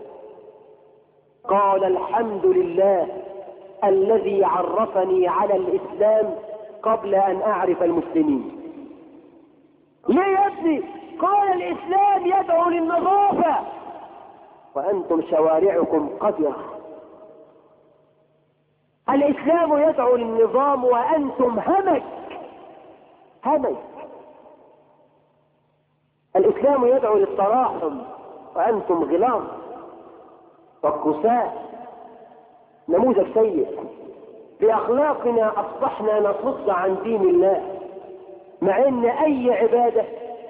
قال الحمد لله الذي عرفني على الإسلام قبل أن أعرف المسلمين. ليه يا ابني؟ قال الإسلام يدعو للنظافة وأنتم شوارعكم قذرة. الإسلام يدعو للنظام وأنتم همج. الإسلام يدعو للتراحم وأنتم غلاظ وقساء. نموذج سيء. بأخلاقنا أصبحنا نصد عن دين الله، مع أن أي عبادة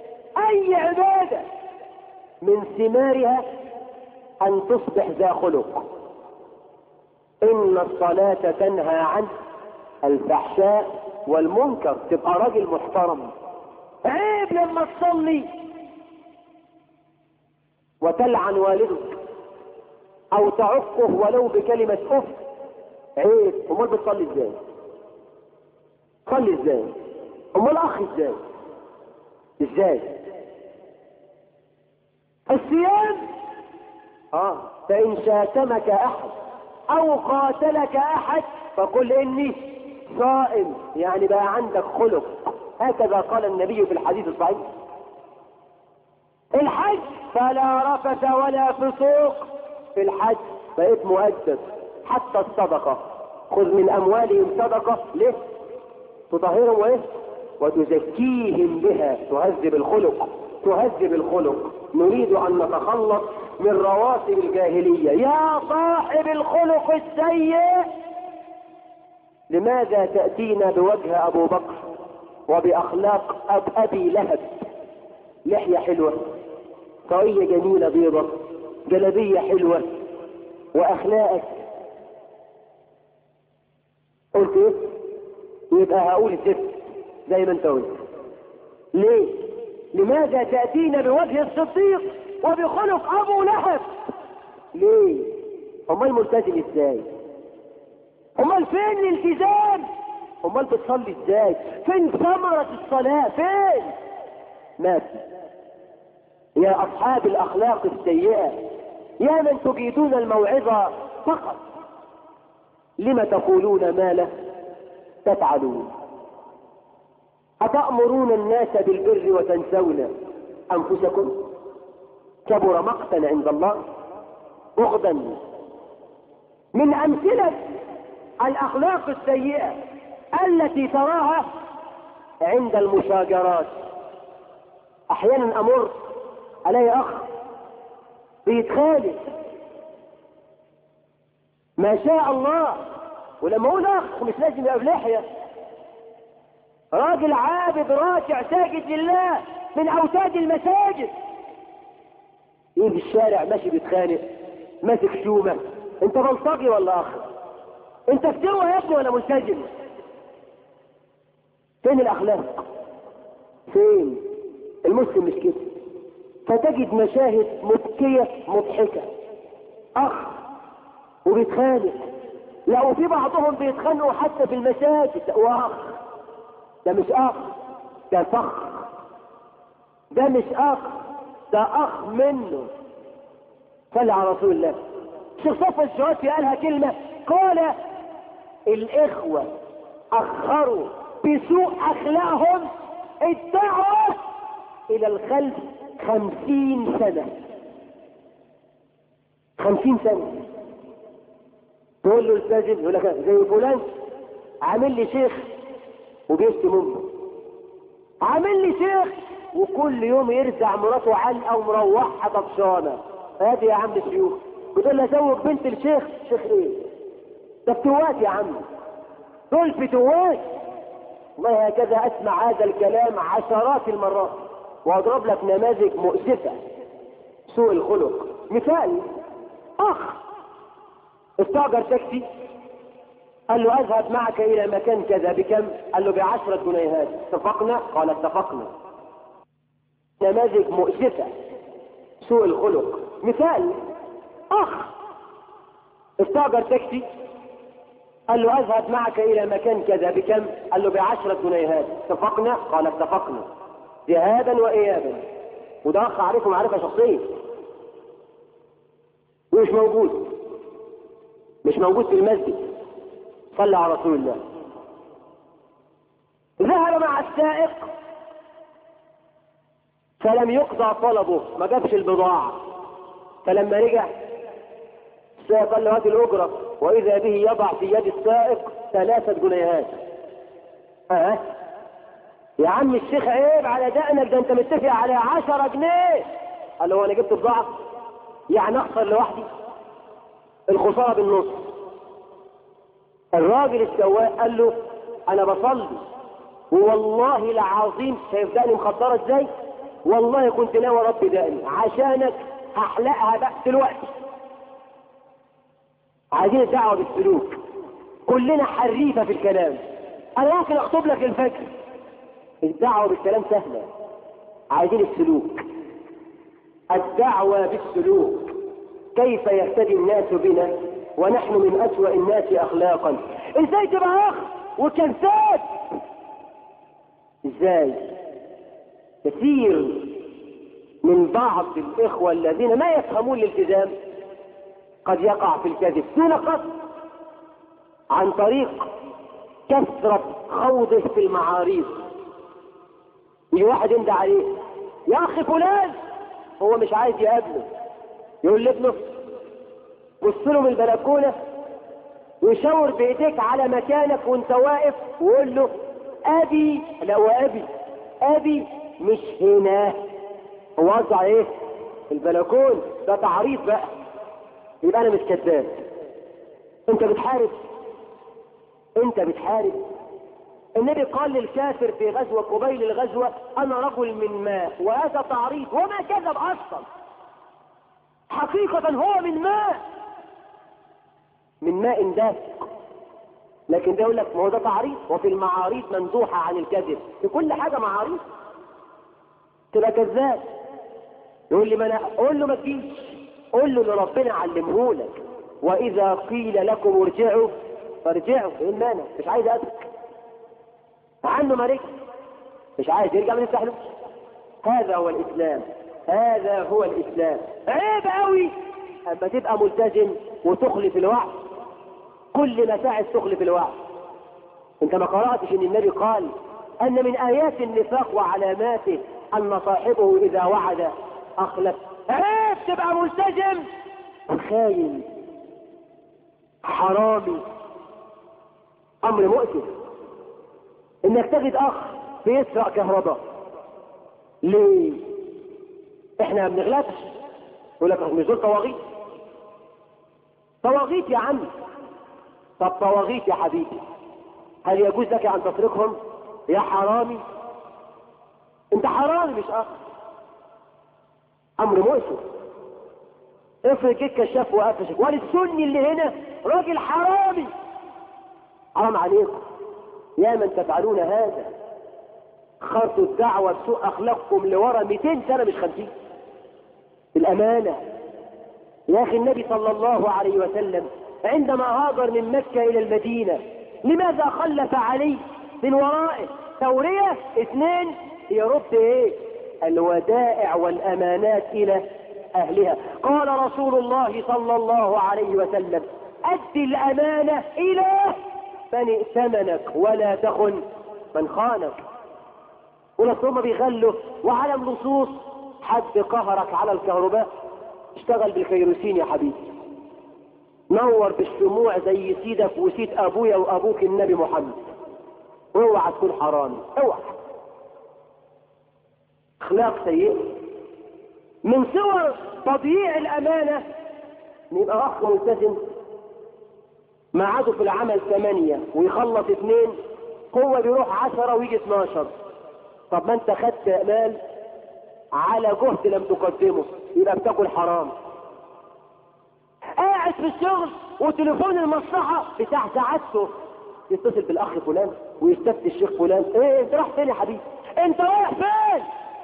من ثمارها أن تصبح ذا خلق. إن الصلاة تنهى عن الفحشاء والمنكر، تبقى راجل محترم. عيب لما تصلي وتلعن والدك او تعقه ولو بكلمة اف، عيب. امال بتصلي ازاي؟ صلي ازاي؟ امال اخ ازاي؟ الصيام فان شاتمك احد او قاتلك احد فقل اني صائم، يعني بقى عندك خلق. هكذا قال النبي في الحديث الصحيح. الحج فلا رفث ولا فسوق، في الحج بقيت مؤدب. حتى الصدقة خذ من اموالهم صدقة، ليه؟ تطهرهم وايه؟ وتزكيهم بها، تهذب الخلق. نريد ان نتخلص من رواسب الجاهلية. يا صاحب الخلق السيء، لماذا تأتينا بوجه ابو بكر وباخلاق ابي لهب؟ لحية حلوة، طاقية جميلة بيضة، جلبية حلوة، واخلاقك. قلت ايه؟ يبقى هقول الزفت زي ما انت قلت. ليه؟ لماذا تأتينا بوجه الصديق وبخلق ابو لهب؟ ليه؟ امال ملتزم ازاي؟ امال فين الالتزام؟ امال بتصلي ازاي؟ فين ثمرة الصلاة؟ فين؟ مات. يا اصحاب الاخلاق السيئة، يا من تجيدون الموعظة فقط، لم تقولون ما لا تفعلون؟ أتأمرون الناس بالبر وتنسون أنفسكم؟ كبر مقتا عند الله بغضا. من أمثلة الأخلاق السيئة التي تراها عند المشاجرات، أحيانا أمر علي أخ بيتخالف ما شاء الله، ولما أقول أخ مش لازم يبقى بلحية، راجل عابد راكع ساجد لله من أوتاد المساجد، يجي في الشارع ماشي بيتخانق ماسك شومة. انت بلطجي ولا اخ؟ انت فتوى يا ابني ولا ملتزم؟ فين الاخلاق؟ فين؟ المسلم مش كده. فتجد مشاهد مبكية مضحكة، اخ وبيتخانق، لا وفي بعضهم بيتخانقوا حتى في المساجد، واخ ده مش اخ، ده فخ، ده مش اخ، ده اخ منه. صلى على رسول الله. الشيخ صفوت الجواتي قالها كلمة، قال الاخوة اخروا بسوء اخلاقهم الدعوة الى الخلف 50 سنة. 50 سنة. تقول له استاذن، يقول لك زي فلان عامل لي شيخ وبيشتم امه، عامل لي شيخ وكل يوم يرزع مراته علقه ومروحها طفشانه. ادي يا عم الشيوخ. بتقول له زوج بنت الشيخ. شيخ ايه ده؟ فتوات يا عم، دول فتوات. والله هكذا اسمع هذا الكلام عشرات المرات، واضرب لك نماذج مؤسفه. سوء الخلق. مثال، اخ استاجر تاكسي، قال له اذهب معك الى مكان كذا، بكم؟ قال له ب10 جنيهات. اتفقنا؟ قال اتفقنا. نماذج مؤسفة. سوء الخلق. مثال، اخ استاجر تاكسي، قال له اذهب معك الى مكان كذا، بكم؟ قال له ب10 جنيهات. اتفقنا؟ قال اتفقنا. ذهابا وايابا. وده اخ اعرفه معرفة شخصية ومش موجود، مش موجود في المسجد. صلى على رسول الله. ذهب مع السائق فلم يقضى طلبه، ما جابش البضاعة. فلما رجع السائق قال له هات الأجرة، وإذا به يضع في يد السائق 3 جنيهات. يا عم الشيخ عيب على دقنك، ده انت متفق على 10 جنيه. قال له هو انا جبت بضاعة؟ يعني اخسر لوحدي؟ الخسارة بالنص. الراجل السواق قال له انا بصلي والله العظيم، شايف دقني مخدرة ازاي؟ والله كنت ناوي اربي دقني عشانك، هحلقها بقى دلوقتي. عايزين الدعوة بالسلوك. كلنا حريفة في الكلام. انا ممكن اخطب لك الفجر. الدعوة بالكلام سهلة، عايزين السلوك. الدعوة بالسلوك. كيف يهتدي الناس بنا ونحن من أسوأ الناس أخلاقا؟ ازاي تبقى اخ وكذاب؟ ازاي؟ كثير من بعض الإخوة الذين ما يفهمون الالتزام قد يقع في الكذب دون قصد، عن طريق كثرة خوضه في المعاريض. يجي واحد يندى عليه يا أخي فلان، هو مش عايز يقابله، يقول لابنه بص له من البلكونة ويشاور بايديك على مكانك وانت واقف ويقول له ابي. لا وابي ابي مش هنا. هو قصده على ايه؟ البلكون. ده تعريف بقى. يبقى انا مش كذاب. انت بتحارب، انت بتحارب. النبي قال للكافر في غزوة قبيل الغزوة انا رجل من ماء، وهذا تعريف وما كذب اصلا، حقيقة هو من ماء، من ماء دافق. لكن ده يقول لك ما هو ده تعريف، وفي المعاريض مندوحة عن الكذب. في كل حاجة معاريض. تبقى كذاب. يقول لي ما انا قول له ما تجيش، قول له اللي ربنا علمه لك. واذا قيل لكم ارجعوا فارجعوا. ايه المانع؟ مش عايز اترك عنه ما رجع، مش عايز يرجع، ما نفتحلوش. هذا هو الاسلام، هذا هو الاسلام. عيب قوي اما تبقى ملتزم وتخلف الوعد. كل ما ساعد تخلف الوعد. انت ما قرأتش ان النبي قال ان من ايات النفاق وعلاماته ان صاحبه اذا وعد اخلف؟ عيب تبقى ملتزم خاين حرامي. امر مؤسف انك تجد اخ بيسرق كهرباء. ليه؟ احنا ما بنغلبش. يقول لك مش دول طواغيت؟ طواغيت يا عم. طب طواغيت يا حبيبي، هل يجوز لك ان تتركهم؟ يا حرامي، انت حرامي مش اخ. امر مؤسف. افرض جيت كشاف وقفشك وللسني اللي هنا راجل حرامي، حرام عليكم يا من تفعلون هذا. خرطوا الدعوة بسوء اخلاقكم لورا 200 سنة مش 50. الامانة يا اخي. النبي صلى الله عليه وسلم عندما هاجر من مكة الى المدينة لماذا خلف علي من ورائه تورية. 2 يرد ايه؟ الودائع والامانات الى اهلها. قال رسول الله صلى الله عليه وسلم: ادي الامانة الى من ائتمنك ولا تخن من خانك. ولكن هم بيغلوا وعلى النصوص. حد قهرك على الكهرباء، اشتغل بالكيروسين يا حبيبي، نور بالشموع زي سيدك وسيد ابويا وابوك النبي محمد، اوعى تكون حرامي، اوعى. اخلاق سيئة. من صور تضييع الامانة ان يبقى اخ ملتزم ميعاده في العمل 8 ويخلص 2، هو بيروح 10 ويجي 12. طب ما انت خدت مال على جهد لم تقدمه، يبقى بتاكل حرام. قاعد في الشغل وتليفون المصلحة بتاع سعادته يتصل بالاخ فلان ويستفتي الشيخ فلان: ايه انت رايح فين يا حبيبي؟ انت رايح فين؟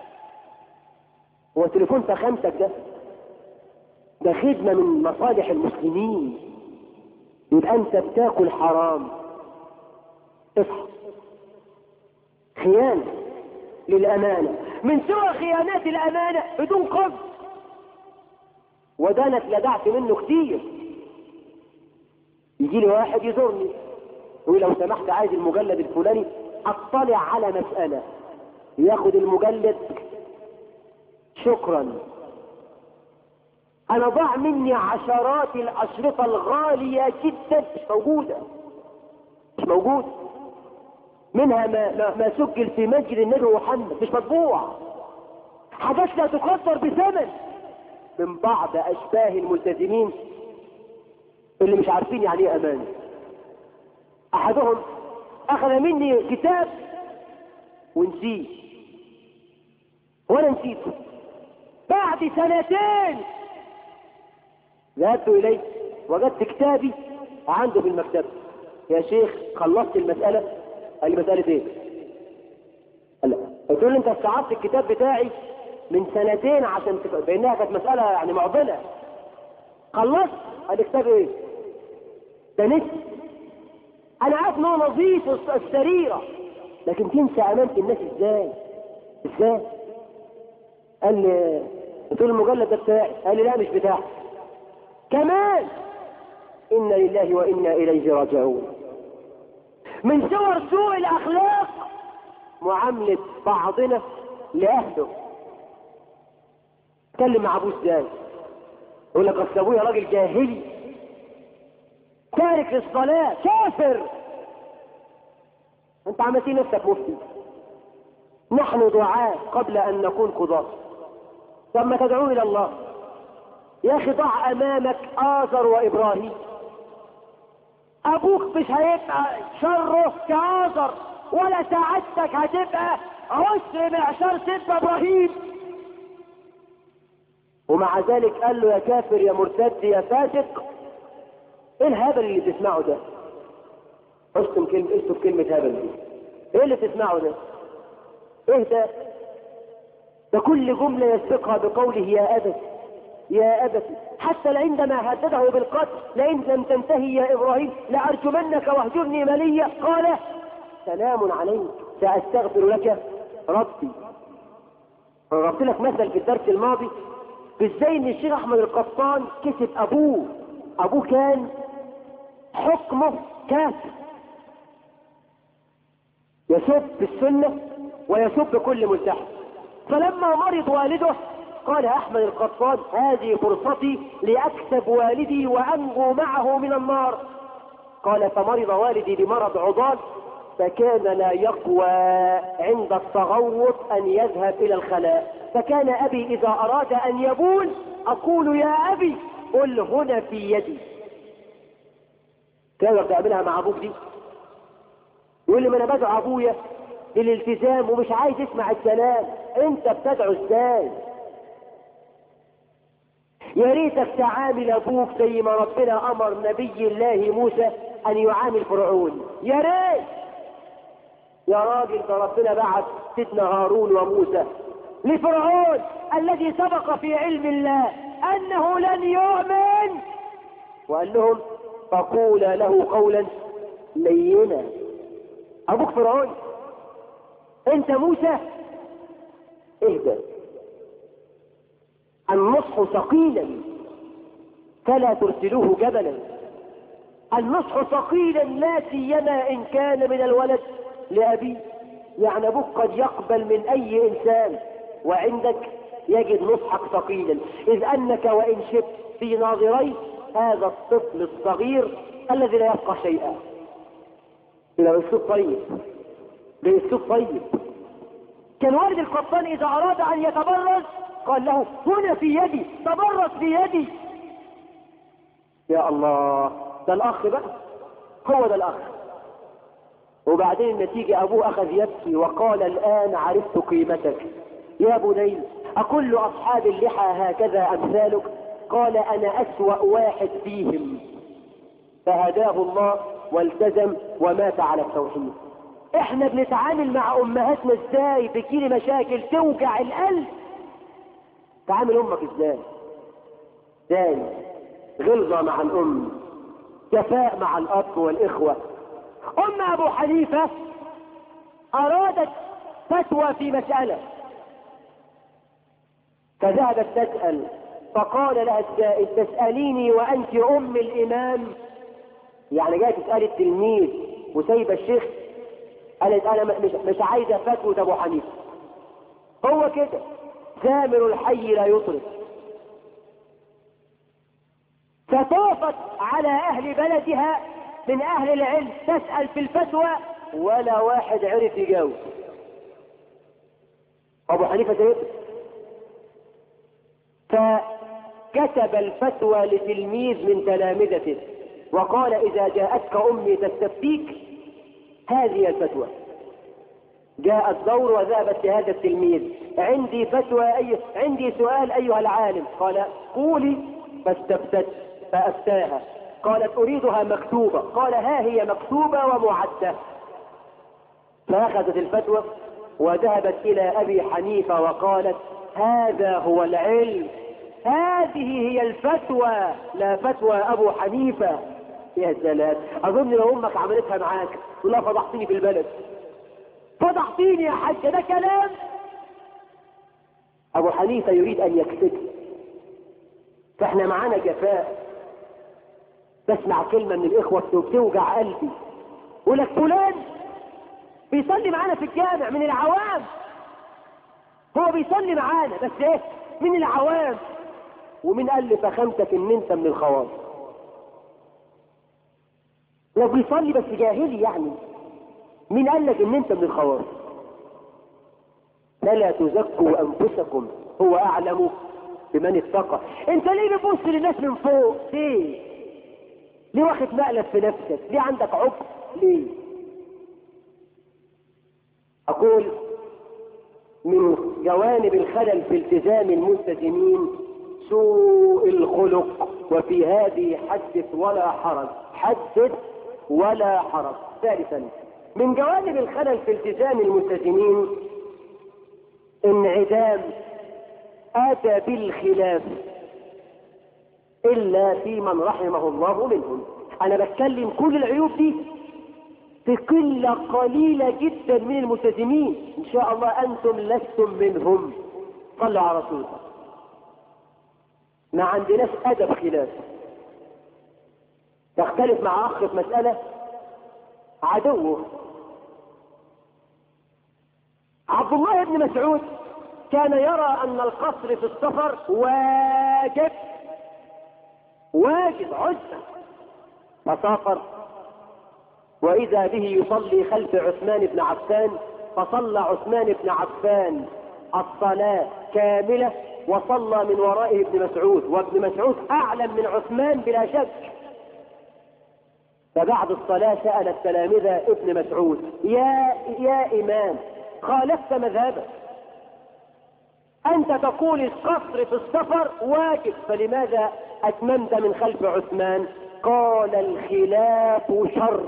هو تليفون فخامتك ده خدمة من مصالح المسلمين، يبقى انت بتاكل حرام. اصحى. خيانة للأمانة. من سوى خيانات الأمانة بدون قصد، وده انا اتلدعت منه كتير. يجي لي واحد يزورني يقول: لو سمحت عايز المجلد الفلاني اطلع على مسألة. ياخد المجلد، شكرا، انا ضاع مني عشرات الاشرطة الغالية جدا مش موجودة. منها ما سجل في مسجد النبي محمد مش مطبوع. حاجات لا تقدر بثمن من بعض اشباه الملتزمين اللي مش عارفين يعني ايه امانه. احدهم اخذ مني كتاب ونسيه، وانا نسيته. بعد 2 ذهبت اليه وجدت كتابي عنده في المكتبه. يا شيخ خلصت المسألة؟ قال لي: مسألة ايه؟ قال: قلت له: انت استعرضت الكتاب بتاعي من 2 عشان بانها كانت مسألة يعني معضلة. خلصت؟ قال لي: كتاب ايه؟ ده نسي. انا عارف انه نظيف السريرة، لكن تنسى امانة الناس ازاي؟ قال لي: قلت له: المجلد ده بتاعي. قال لي: لا مش بتاعي. كمان إنا لله وإنا إليه راجعون. من صور سوء الأخلاق معاملة بعضنا لأهله. اتكلم مع أبوه ازاي؟ يقول لك: أصل أبويا راجل جاهلي تارك للصلاة كافر. أنت عملتي نفسك مفتي. نحن دعاة قبل أن نكون قضاة. ثم تدعو إلى الله. يا أخي ضع أمامك آزر وإبراهيم. أبوك مش هيبقى شره كآزر، ولا سعادتك هتبقى عسر معشر سيدنا إبراهيم. ومع ذلك قال له: يا كافر يا مرتد يا فاسق. ايه الهبل اللي تسمعه ده؟ اشتم كلمة هبل دي. ايه اللي تسمعه ده؟ ايه ده؟ ده كل جملة يسبقها بقوله: يا أبت يا أبت. حتى عندما هدده بالقتل: لئن لم تنتهي يا إبراهيم لأرجمنك واهجرني مليا. قال: سلام عليك سأستغفر لك ربي. ضربت لك مثل في الدرس الماضي ازاي ان الشيخ احمد القطان كسب ابوه كان حكمه كافر، يسب السنة ويسب كل ملتحي. فلما مرض والده قال احمد القطان: هذه فرصتي لاكسب والدي وانجو معه من النار. قال: فمرض والدي بمرض عضال، فكان لا يقوى عند التغوط ان يذهب الى الخلاء، فكان ابي اذا اراد ان يبول اقول: يا ابي قل هنا في يدي. تقدر تعملها مع ابوك دي؟ يقول لي: ما انا بدعو ابويا للالتزام ومش عايز يسمع الكلام. انت بتدعو ازاي؟ يا ريتك تعامل ابوك زي ما ربنا امر نبي الله موسى ان يعامل فرعون. يا ريت يا راجل، ده ربنا بعت سيدنا هارون وموسى لفرعون الذي سبق في علم الله انه لن يؤمن، وقال لهم: فقولا له قولا لينا. ابوك فرعون انت موسى اهدى. النصح ثقيلا فلا ترسلوه جبلا. النصح ثقيلا لا سيما ان كان من الولد لابيه. يعني ابوك قد يقبل من اي انسان وعندك يجد نصحك ثقيلا، اذ انك وان شئت في ناظري هذا الطفل الصغير الذي لا يفقه شيئا. الى باسلوب طيب، باسلوب طيب. كان والد القطان اذا اراد ان يتبرز قال له هنا في يدي، تبرز في يدي. يا الله، ده الاخ بقى، هو ده الاخ. وبعدين النتيجة ابوه اخذ يبكي وقال الان عرفت قيمتك يا بني، اكل اصحاب اللحى هكذا امثالك؟ قال انا اسوأ واحد فيهم. فهداه الله والتزم ومات على التوحيد. احنا بنتعامل مع امهاتنا ازاي؟ بتجيلي مشاكل توجع القلب. تعامل امك ازاي؟ غلظة مع الام، جفاء مع الاب والاخوة. ام ابو حنيفة ارادت فتوى في مسألة فذهبت تسأل، فقال لها السائل تسأليني وانت ام الامام؟ يعني جاي تسألي التلميذ وسايبه الشيخ؟ قالت انا مش عايزة فتوى ابو حنيفة. هو كده، ثامر الحي لا يطرد. فطافت على اهل بلدها من اهل العلم تسأل في الفتوى ولا واحد عرف يجاوب. ابو حنيفة سيد فكتب الفتوى لتلميذ من تلامذته وقال اذا جاءتك امي تستفتيك هذه الفتوى. جاء الدور وذهبت لهذا التلميذ، عندي فتوى عندي سؤال ايها العالم. قال قولي. فاستفتت فافتاها. قالت اريدها مكتوبة. قال ها هي مكتوبة ومعدة. فاخذت الفتوى وذهبت الى ابي حنيفة وقالت هذا هو العلم، هذه هي الفتوى، لا فتوى ابو حنيفة. يا سلام، اظن لو امك عملتها معاك تقول لها فضحتني في البلد، فضحتيني يا حاج، ده كلام. ابو حنيفة يريد ان يكسب. فاحنا معانا جفاء. تسمع كلمة من الاخوة بتوجع قلبي، يقول لك فلان بيصلي معانا في الجامع من العوام، هو بيصلي معانا بس ايه؟ من العوام. ومين قال لفخامتك ان انت من الخواص؟ لو بيصلي بس جاهلي يعني، مين قال لك ان انت من الخواص؟ فلا تزكوا انفسكم هو اعلم بمن اتقى. انت ليه بتبص للناس من فوق؟ ليه واخد مقلب في نفسك؟ ليه عندك عقد؟ ليه؟ اقول من جوانب الخلل في التزام الملتزمين سوء الخلق، وفي هذه حدث ولا حرج، حدث ولا حرج. ثالثا من جوانب الخلل في التزام الملتزمين انعدام اتى بالخلاف الا في من رحمه الله منهم. انا بتكلم كل العيوب دي في قلة قليلة جدا من الملتزمين، ان شاء الله انتم لستم منهم. صلوا على رسول الله. ما عندناش ادب خلاف. تختلف مع اخ في مسألة، عدوه. عبد الله بن مسعود كان يرى ان القصر في السفر واجب عزة، فسافر واذا به يصلي خلف عثمان بن عفان، فصلى عثمان بن عفان الصلاة كاملة وصلى من ورائه ابن مسعود، وابن مسعود اعلم من عثمان بلا شك. فبعد الصلاة سأل التلامذة ابن مسعود يا امام خالفت مذهبك، انت تقول القصر في السفر واجب، فلماذا اتممت من خلف عثمان؟ قال الخلاف شر.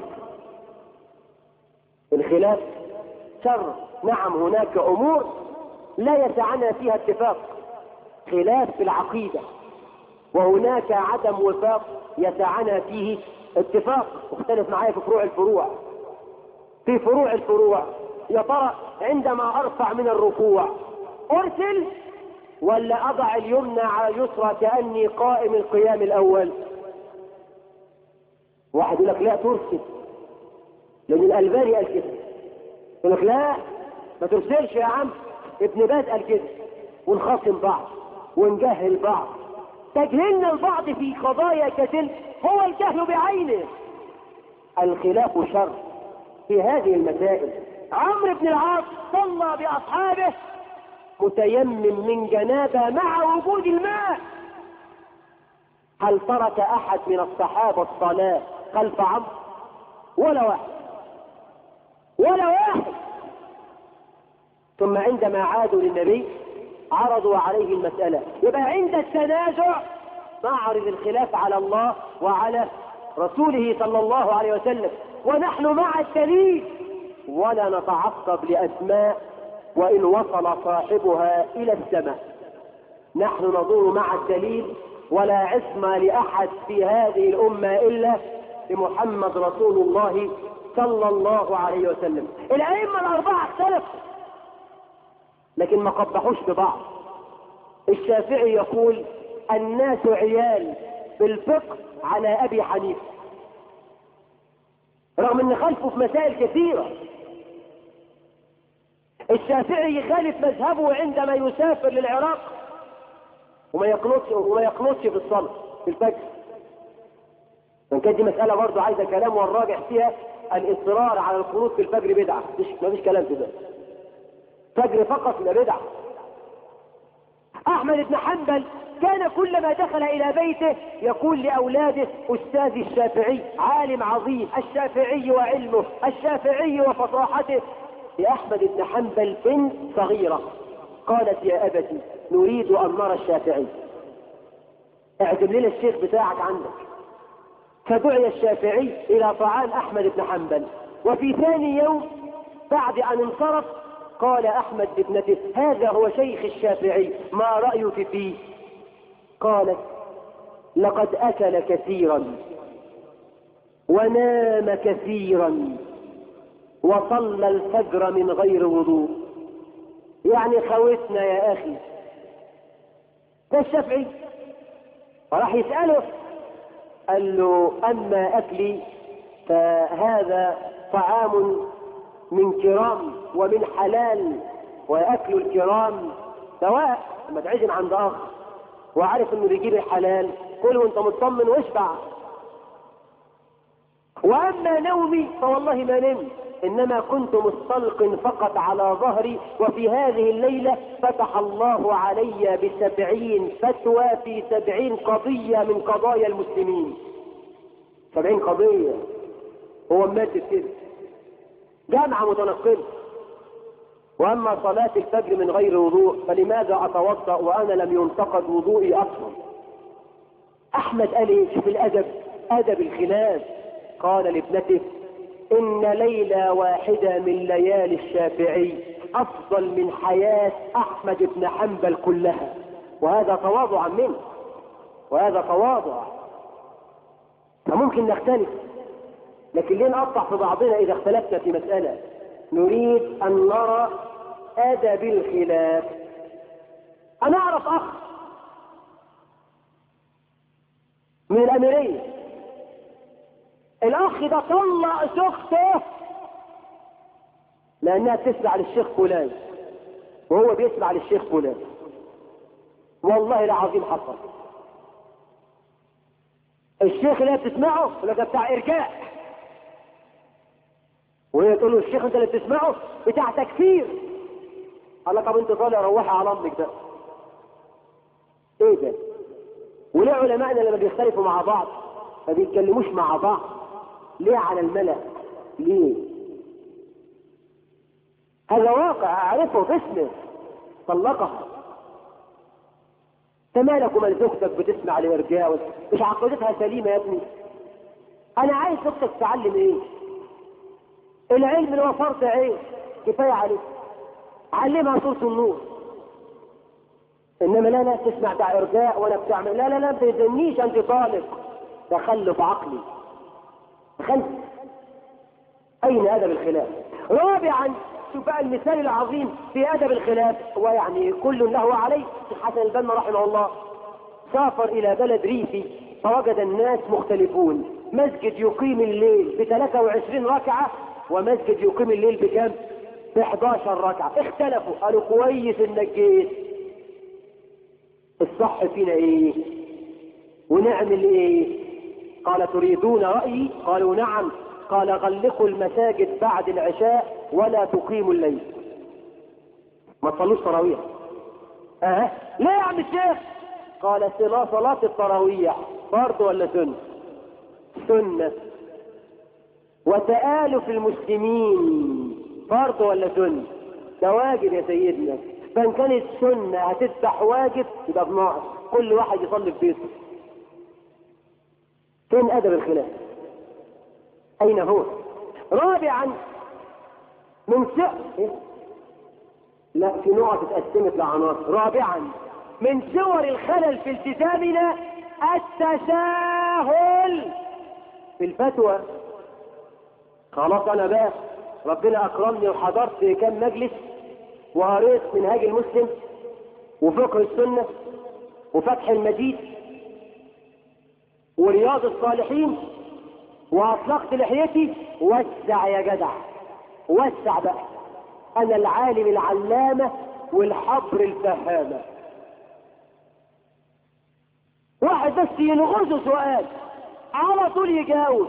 الخلاف شر. نعم هناك امور لا يسعنا فيها اتفاق، خلاف في العقيدة، وهناك عدم وفاق يسعنا فيه اتفاق. اختلف معايا في فروع الفروع. في فروع الفروع يا ترى عندما ارفع من الركوع ارسل ولا اضع اليمنى على اليسرى كاني قائم القيام الاول؟ واحد يقول لك لا ترسل، لان الالباني قال كده. يقول لك لا ما ترسلش يا عم، ابن باز قال كده. ونخاصم بعض ونجهل بعض. تجهلنا البعض في قضايا كتلك هو الجهل بعينه. الخلاف شر في هذه المسائل. عمرو بن العاص صلى باصحابه متيمم من جنابه مع وجود الماء. هل ترك احد من الصحابه الصلاه خلف عمرو؟ ولا واحد، ولا واحد. ثم عندما عادوا للنبي عرضوا عليه المسألة. يبقى عند التنازع نعرض الخلاف على الله وعلى رسوله صلى الله عليه وسلم، ونحن مع الدليل ولا نتعصب لأسماء وإن وصل صاحبها إلى السماء. نحن ندور مع الدليل، ولا عصمة لأحد في هذه الأمة إلا لمحمد رسول الله صلى الله عليه وسلم. الأئمة الأربعة اختلفوا لكن ما قبحوش ببعض. الشافعي يقول الناس عيال بالفقه على أبي حنيفة، رغم ان خلفه في مسائل كثيرة. الشافعي يخالف مذهبه عندما يسافر للعراق وما يقنطش في الصلاة في الفجر. كانت دي مسألة برضه عايزة كلام، والراجح فيها الإصرار على القنوط في الفجر بدعة، مفيش كلام في ده. فجر فقط لا بدعة. أحمد بن حنبل كان كلما دخل إلى بيته يقول لأولاده أستاذ الشافعي، عالم عظيم، الشافعي وعلمه، الشافعي وفصاحته. لأحمد بن حنبل بنت صغيرة قالت يا أبتي نريد أن نرى الشافعي، اعزم لنا الشيخ بتاعك عندك. فدعي الشافعي إلى طعام أحمد بن حنبل. وفي ثاني يوم بعد أن انصرف قال أحمد لابنته هذا هو شيخ الشافعي، ما رأيك فيه؟ قالت لقد أكل كثيرا ونام كثيرا وصلى الفجر من غير وضوء. يعني خوتنا يا أخي. ده الشافعي. فراح يسأله قال له أما أكلي فهذا طعام من كرام ومن حلال، وأكل الكرام سواء. لما تعزم عند أخ وعارف انه بيجيب الحلال كل وانت مطمن واشبع. واما نومي فوالله ما نمت، انما كنت مستلق فقط على ظهري. وفي هذه الليلة فتح الله علي ب70 فتوى في 70 قضية من قضايا المسلمين. 70 قضية هو ماتت كده، جامعة متنقلة. واما صلاة الفجر من غير وضوء فلماذا اتوضأ وانا لم ينتقد وضوئي اصلا؟ احمد قال ايه؟ شوف الادب، ادب الخلاف. قال لابنته ان ليلة واحدة من ليالي الشافعي افضل من حياة احمد بن حنبل كلها. وهذا تواضع منه، وهذا تواضع. فممكن نختلف لكن ليه نقطع في بعضنا اذا اختلفنا في مسألة؟ نريد ان نرى ادب الخلاف. انا اعرف اخ من الاميرية، الاخ ده طلق زوجته لانها تسمع للشيخ فلان وهو بيسمع للشيخ فلان. والله العظيم حصل. الشيخ اللي بتسمعه ولا ده بتاع ارجاء، وهي تقول له الشيخ انت اللي بتسمعه بتاع تكفير. قال لك طب انت طالع روحي على امك ده. ايه ده؟ وليه علماءنا لما بيختلفوا مع بعض ما بيتكلموش مع بعض؟ ليه على الملأ؟ ليه؟ هذا واقع اعرفه باسمه. طلقها. مالك ومال زوجتك بتسمع لارجاء؟ مش عقيدتها سليمه يا ابني. انا عايز زوجتك تتعلم ايه؟ العلم اللي هو فرض عين كفايه عليك، علمها سوره النور. انما لا تسمع بتاع ارجاء ولا بتاع لا ما تزنيش، انت طالب. تخلف عقلي، تخلف. اين ادب الخلاف؟ رابعا شوف بقى المثال العظيم في ادب الخلاف، ويعني كل له عليه. حسن البنا رحمه الله سافر الى بلد ريفي فوجد الناس مختلفون، مسجد يقيم الليل ب 23 ركعة ومسجد يقيم الليل بكم؟ ب 11 ركعة. اختلفوا، قالوا كويس انك جيت، الصح فينا ايه ونعمل ايه؟ قال تريدون رأيي؟ قالوا نعم. قال غلقوا المساجد بعد العشاء ولا تقيموا الليل، ما تصلوش تراويح. ليه يا عم الشيخ؟ قال صلاة التراويح فرض ولا سنة؟ سنة. وتآلف المسلمين فرض ولا سنة؟ ده واجب يا سيدنا. فان كانت سنة هتذبح واجب يبقى بناقص، كل واحد يصلي في بيته. فين ادب الخلاف؟ اين هو؟ رابعا من لا في نقط اتقسمت لعناصر. رابعا من صور الخلل في التزامنا التساهل في الفتوى. خلاص انا بقى ربنا اكرمني وحضرت كم مجلس وقريت منهاج المسلم وفقه السنة وفتح المجيد ورياض الصالحين واطلقت لحيتي. وسع يا جدع، وسع بقى. انا العالم العلامة والحبر الفهامة. واحد بس ينغزه سؤال على طول يجاوب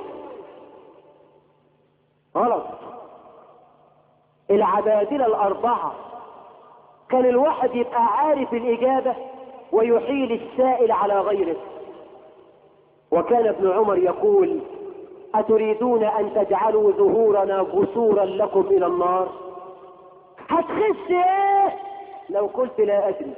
غلط. العبادلة الأربعة كان الواحد يبقى عارف الإجابة ويحيل السائل على غيره. وكان ابن عمر يقول أتريدون أن تجعلوا ظهورنا جسورا لكم إلى النار؟ هتخس إيه لو قلت لا أدري؟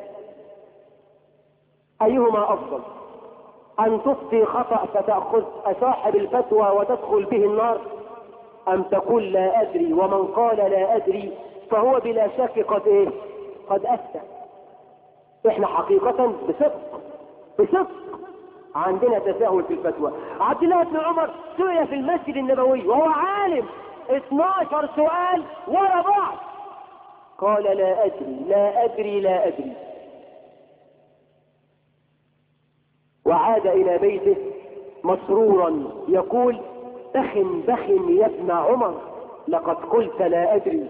أيهما أفضل، أن تفتي خطأ فتأخذ صاحب الفتوى وتدخل به النار، أم تقول لا أدري ومن قال لا أدري فهو بلا شك قد أفتى. إحنا حقيقة بصدق عندنا تساهل في الفتوى. عبد الله بن عمر سئل في المسجد النبوي وهو عالم 12 سؤال ورا بعض، قال لا أدري لا أدري لا أدري. وعاد إلى بيته مسرورا يقول بخ يا ابن عمر لقد قلت لا أدري.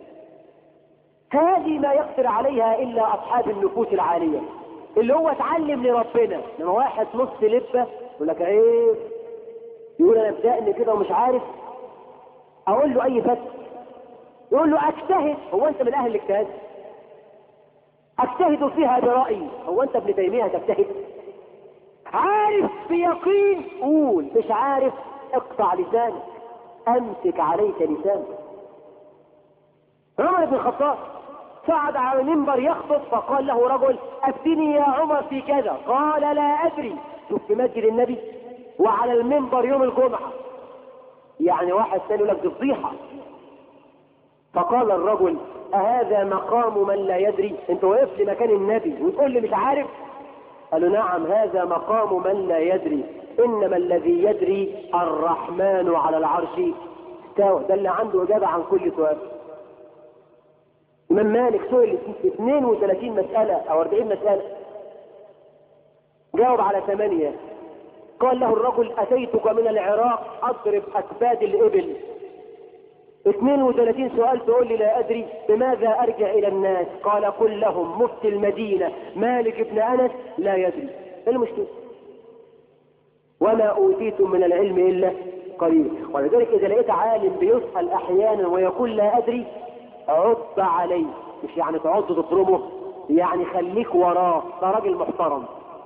هذه ما يقدر عليها إلا أصحاب النفوس العالية اللي هو اتعلم لربنا. لما واحد نص لبة يقول لك ايه، يقول انا ابدأني كده ومش عارف، اقول له اي فتح يقول له اجتهد. هو انت من اهل الاجتهاد؟ اجتهد فيها برأيي. هو انت ابن تيمية تجتهد؟ عارف بيقين قول، مش عارف اقطع لسانك، امسك عليك لسانك. عمر بن الخطاب صعد على المنبر يخطب فقال له رجل افتني يا عمر في كذا، قال لا ادري. شوف في مسجد النبي وعلى المنبر يوم الجمعة، يعني واحد ثاني يقول لك دي فضيحة. فقال الرجل اهذا مقام من لا يدري؟ انت وقفت مكان النبي وتقول لي مش عارف؟ قالوا نعم هذا مقام من لا يدري، انما الذي يدري الرحمن على العرش استوى. ده اللي عنده اجابة عن كل سؤال. الإمام مالك سئل 32 مسألة أو 40 مسألة جاوب على 8. قال له الرجل أتيتك من العراق أضرب أكباد الإبل، 32 سؤال تقول لي لا أدري؟ بماذا أرجع إلى الناس؟ قال قل لهم مفتي المدينة مالك بن أنس لا يدري. إيه المشكلة؟ وما أوتيتم من العلم إلا قليل. ولذلك إذا لقيت عالم بيسأل أحيانا ويقول لا أدري عض عليه، مش يعني تعض تضربه، يعني خليك وراه. ده راجل محترم،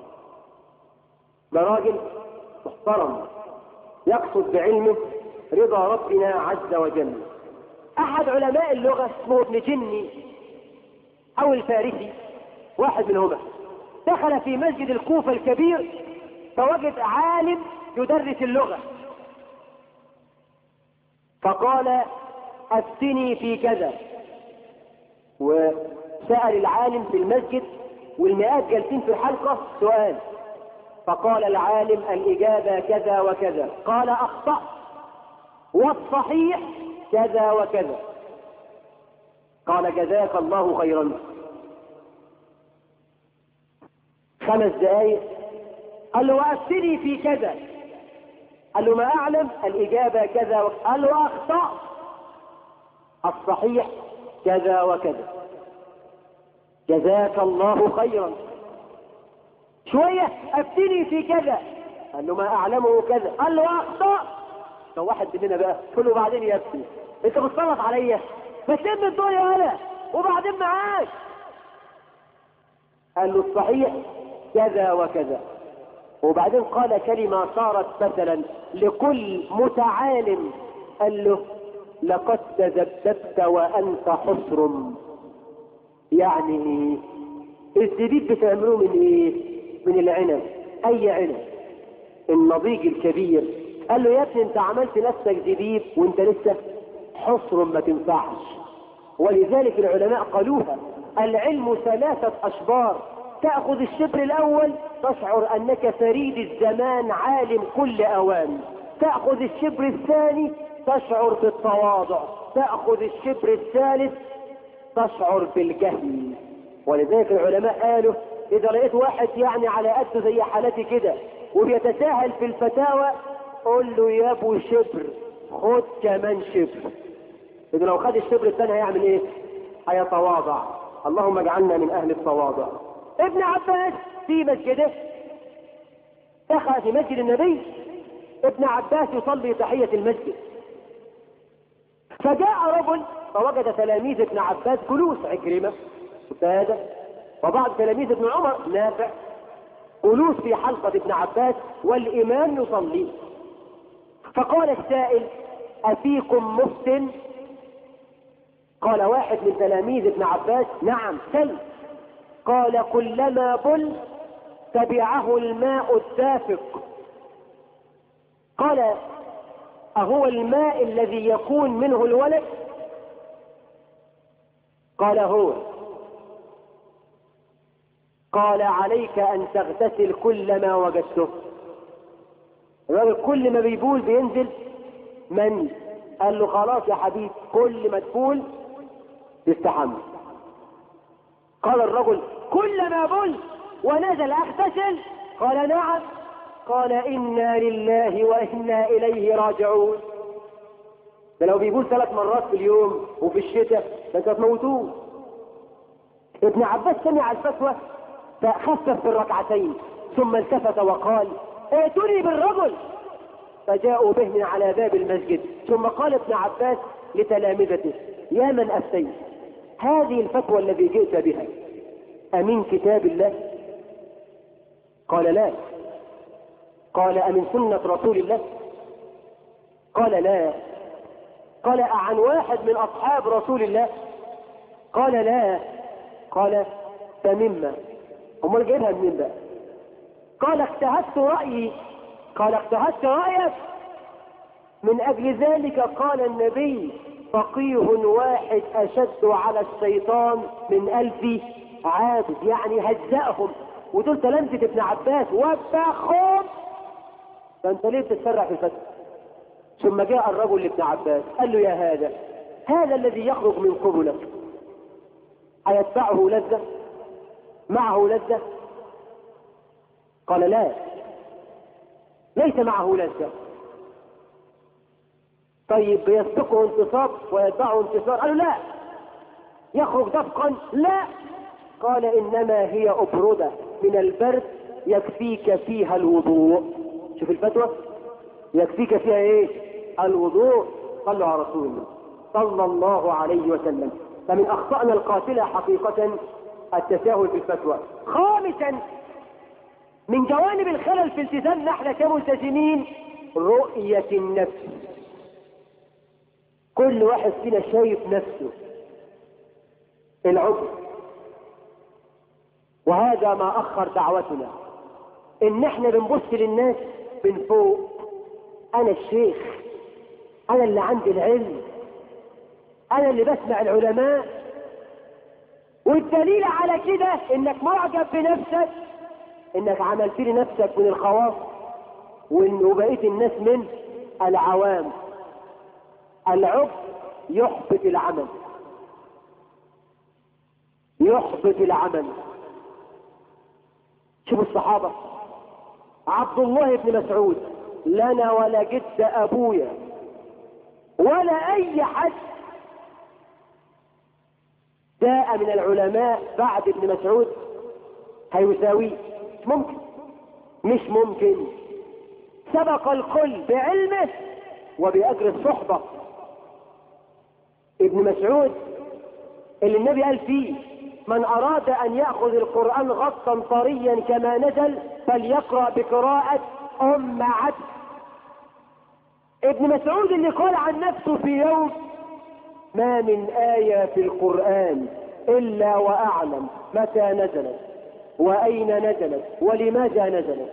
ده راجل محترم يقصد بعلمه رضا ربنا عز وجل. احد علماء اللغة اسمه ابن جني او الفارسي، واحد منهما، دخل في مسجد الكوفة الكبير فوجد عالم يدرس اللغة فقال افتني في كذا. وسأل العالم في المسجد والمئات جالسين في الحلقة سؤال، فقال العالم الإجابة كذا وكذا. قال أخطأت والصحيح كذا وكذا. قال جزاك الله خيرا. 5 دقائق قال له وأفتني في كذا، قال له ما أعلم، الإجابة كذا قال له أخطأ، الصحيح كذا وكذا، جزاك الله خيرا. شوية أفتني في كذا، قال له ما أعلمه كذا، قال له أخطأ. لو واحد مننا بقى قل له بعدين يفتي، أنت بتصرف عليا، بتلم الدنيا أنا وبعدين معاك. قال له الصحيح كذا وكذا. وبعدين قال كلمة صارت مثلا لكل متعالم، قال له لقد تذبذبت وأنت حصر. يعني ايه؟ الزبيب بتعملوه من ايه؟ من العنب. اي عنب؟ النضيج الكبير. قال له يا ابني انت عملت نفسك زبيب وانت لسه حصر ما تنفعش. ولذلك العلماء قالوها العلم 3 أشبار، تأخذ الشبر الأول تشعر أنك فريد الزمان عالم كل أوان، تأخذ الشبر الثاني تشعر بالتواضع، تأخذ الشبر الثالث تشعر بالجهل. ولذلك العلماء قالوا إذا لقيت واحد يعني على قده زي حالتي كده وبيتساهل في الفتاوى، قول له يا ابو شبر خد كمان شبر. إذا لو خد الشبر الثاني هيعمل إيه؟ هيتواضع. اللهم اجعلنا من أهل التواضع. ابن عباس في مسجده، دخل في مسجد النبي ابن عباس يصلي تحية المسجد، فجاء رجل فوجد تلاميذ ابن عباس جلوس، عكرمة قتادة وبعض تلاميذ ابن عمر نافع جلوس في حلقة ابن عباس والإمام يصلي. فقال السائل أفيكم مفتن؟ قال واحد من تلاميذ ابن عباس نعم سل. قال كلما بل تبعه الماء الدافق. قال أهو الماء الذي يكون منه الولد؟ قال هو. قال عليك أن تغتسل كلما وجدته. الراجل كل ما بيبول بينزل من؟ قال له خلاص يا حبيب كل ما تبول تستحمل. قال الرجل كلما بل ونزل اغتسل؟ قال نعم. قال إنا لله وإنا إليه راجعون. ده لو بيقول 3 مرات في اليوم وفي الشتاء ده انت هتموتوه. ابن عباس سمع الفتوى فخفف في الركعتين ثم التفت وقال ائتوني بالرجل. فجاءوا به من على باب المسجد. ثم قال ابن عباس لتلامذته يا من أفتيت هذه الفتوى الذي جئت بها أمن كتاب الله؟ قال لا. قال أمن سنة رسول الله؟ قال لا. قال أعن واحد من أصحاب رسول الله؟ قال لا. قال فمما؟ امال جايبها منين بقى؟ قال اجتهدت رأيي. قال اجتهدت رأيك؟ من أجل ذلك قال النبي فقيه واحد أشد على الشيطان من 1000 عابد. يعني هزأهم. ودول تلامذة ابن عباس وبخهم. فأنت ليه بتتسرع في الفتوى؟ ثم جاء الرجل لابن عباس قال له يا هذا الذي يخرج من قبلك أيتبعه لذة؟ معه لذة؟ قال لا ليس معه لذة. طيب يسبقه انتصاب ويتبعه انتصار؟ قالوا لا. يخرج دفقا؟ لا. قال إنما هي أبردة من البرد يكفيك فيها الوضوء. شوف الفتوى يكفيك فيها ايه؟ الوضوء. صلوا على رسول الله صلى الله عليه وسلم. فمن أخطأنا القاتلة حقيقة التساهل في الفتوى. خامسا من جوانب الخلل في التزامنا احنا كملتزمين رؤية النفس. كل واحد فينا شايف نفسه، العجب. وهذا ما أخر دعوتنا ان احنا بنبص للناس من فوق. انا الشيخ، انا اللي عندي العلم، انا اللي بسمع العلماء. والدليل على كده انك معجب بنفسك، انك عملت لنفسك من الخواص وبقيت الناس من العوام. العجب يحبط العمل. يحبط العمل. شوفوا الصحابة، عبد الله بن مسعود، لنا ولا جد ابويا ولا اي حد جاء من العلماء بعد ابن مسعود هيساويه. مش ممكن. سبق الكل بعلمه وبأجر الصحبة. ابن مسعود اللي النبي قال فيه: من أراد أن يأخذ القرآن غطا طريا كما نزل فليقرأ بقراءة أم عبد. ابن مسعود اللي قال عن نفسه في يوم: ما من آية في القرآن إلا وأعلم متى نزلت وأين نزلت ولماذا نزلت.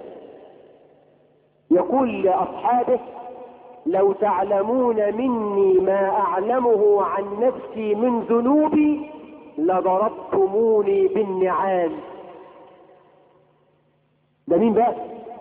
يقول لأصحابه: لو تعلمون مني ما أعلمه عن نفسي من ذنوبي لضربتموني بالنعال. ده مين بقى؟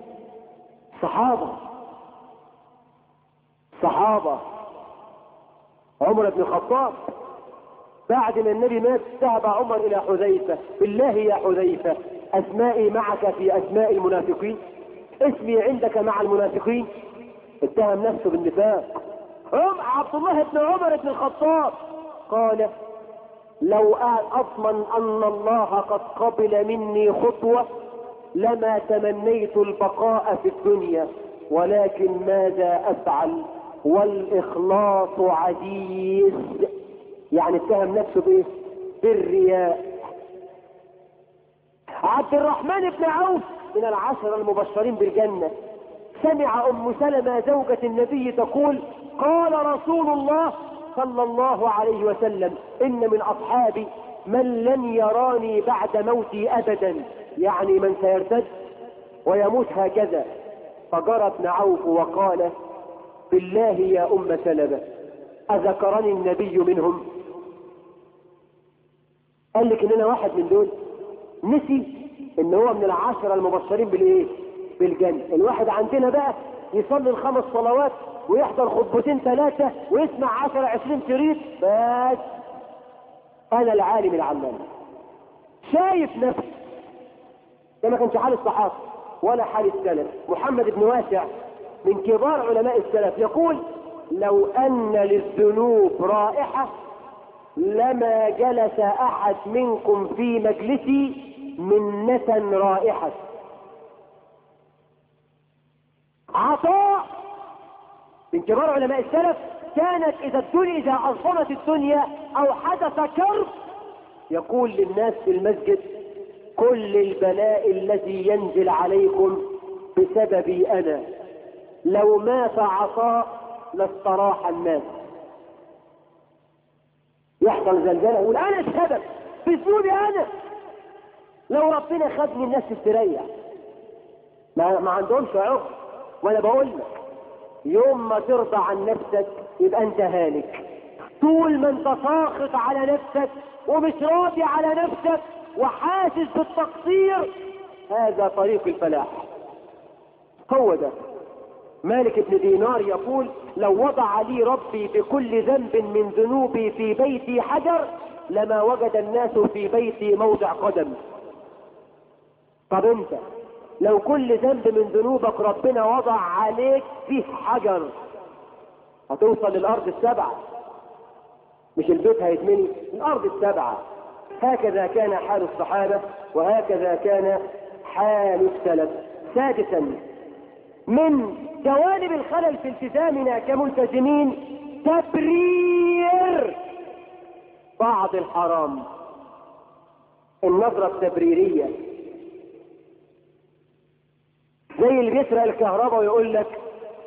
صحابة. عمر بن الخطاب بعد ما النبي مات ذهب عمر إلى حذيفة: بالله يا حذيفة، أسمائي معك في أسماء المنافقين، اسمي عندك مع المنافقين. اتهم نفسه بالنفاق. عبد الله بن عمر بن الخطاب قال: لو أضمن أن الله قد قبل مني خطوة لما تمنيت البقاء في الدنيا، ولكن ماذا أفعل والإخلاص عزيز. يعني اتهم نفسه بإيه؟ بالرياء. عبد الرحمن بن عوف من العشرة المبشرين بالجنة سمع أم سلمة زوجة النبي تقول: قال رسول الله صلى الله عليه وسلم: إن من أصحابي من لن يراني بعد موتي أبدا، يعني من سيرتد ويموت هكذا. فجرى ابن عوف وقال: بالله يا أم سلمة، أذكرني النبي منهم؟ قال لك إن أنا واحد من دول؟ نسي إن هو من العشرة المبشرين بالإيه؟ بالجنة. الواحد عندنا بقى يصلي الخمس صلوات ويحضر خطبتين ثلاثة ويسمع 10-20 شريط بس. أنا العالم العلام شايف نفسي. ده ما كانش حال الصحابة ولا حال السلف. محمد بن واسع من كبار علماء السلف يقول: لو أن للذنوب رائحة لما جلس أحد منكم في مجلسي من نتن رائحة. عطاء من كبار علماء السلف كانت إذا أظلمت الدنيا أو حدث كرب يقول للناس في المسجد: كل البلاء الذي ينزل عليكم بسببي أنا، لو مات عطاء لاستراح الناس. يحصل زلزال يقول: أنا السبب، بذنوبي أنا. لو ربنا خدني الناس تستريح. ما عندهمش عقل. وأنا بقول لك يوم ما ترضى عن نفسك يبقى أنت هالك. طول ما أنت ساخط على نفسك ومش راضي على نفسك وحاسس بالتقصير، هذا طريق الفلاح. هو ده. مالك بن دينار يقول: لو وضع لي ربي بكل ذنب من ذنوبي في بيتي حجر لما وجد الناس في بيتي موضع قدم. طب انت لو كل ذنب من ذنوبك ربنا وضع عليك فيه حجر هتوصل للأرض السبعة، مش البيت هيتمني، الأرض السبعة. هكذا كان حال الصحابة وهكذا كان حال السلف. سادسا من جوانب الخلل في التزامنا كملتزمين تبرير بعض الحرام. النظرة التبريرية، زي اللي بيسرق الكهرباء ويقول لك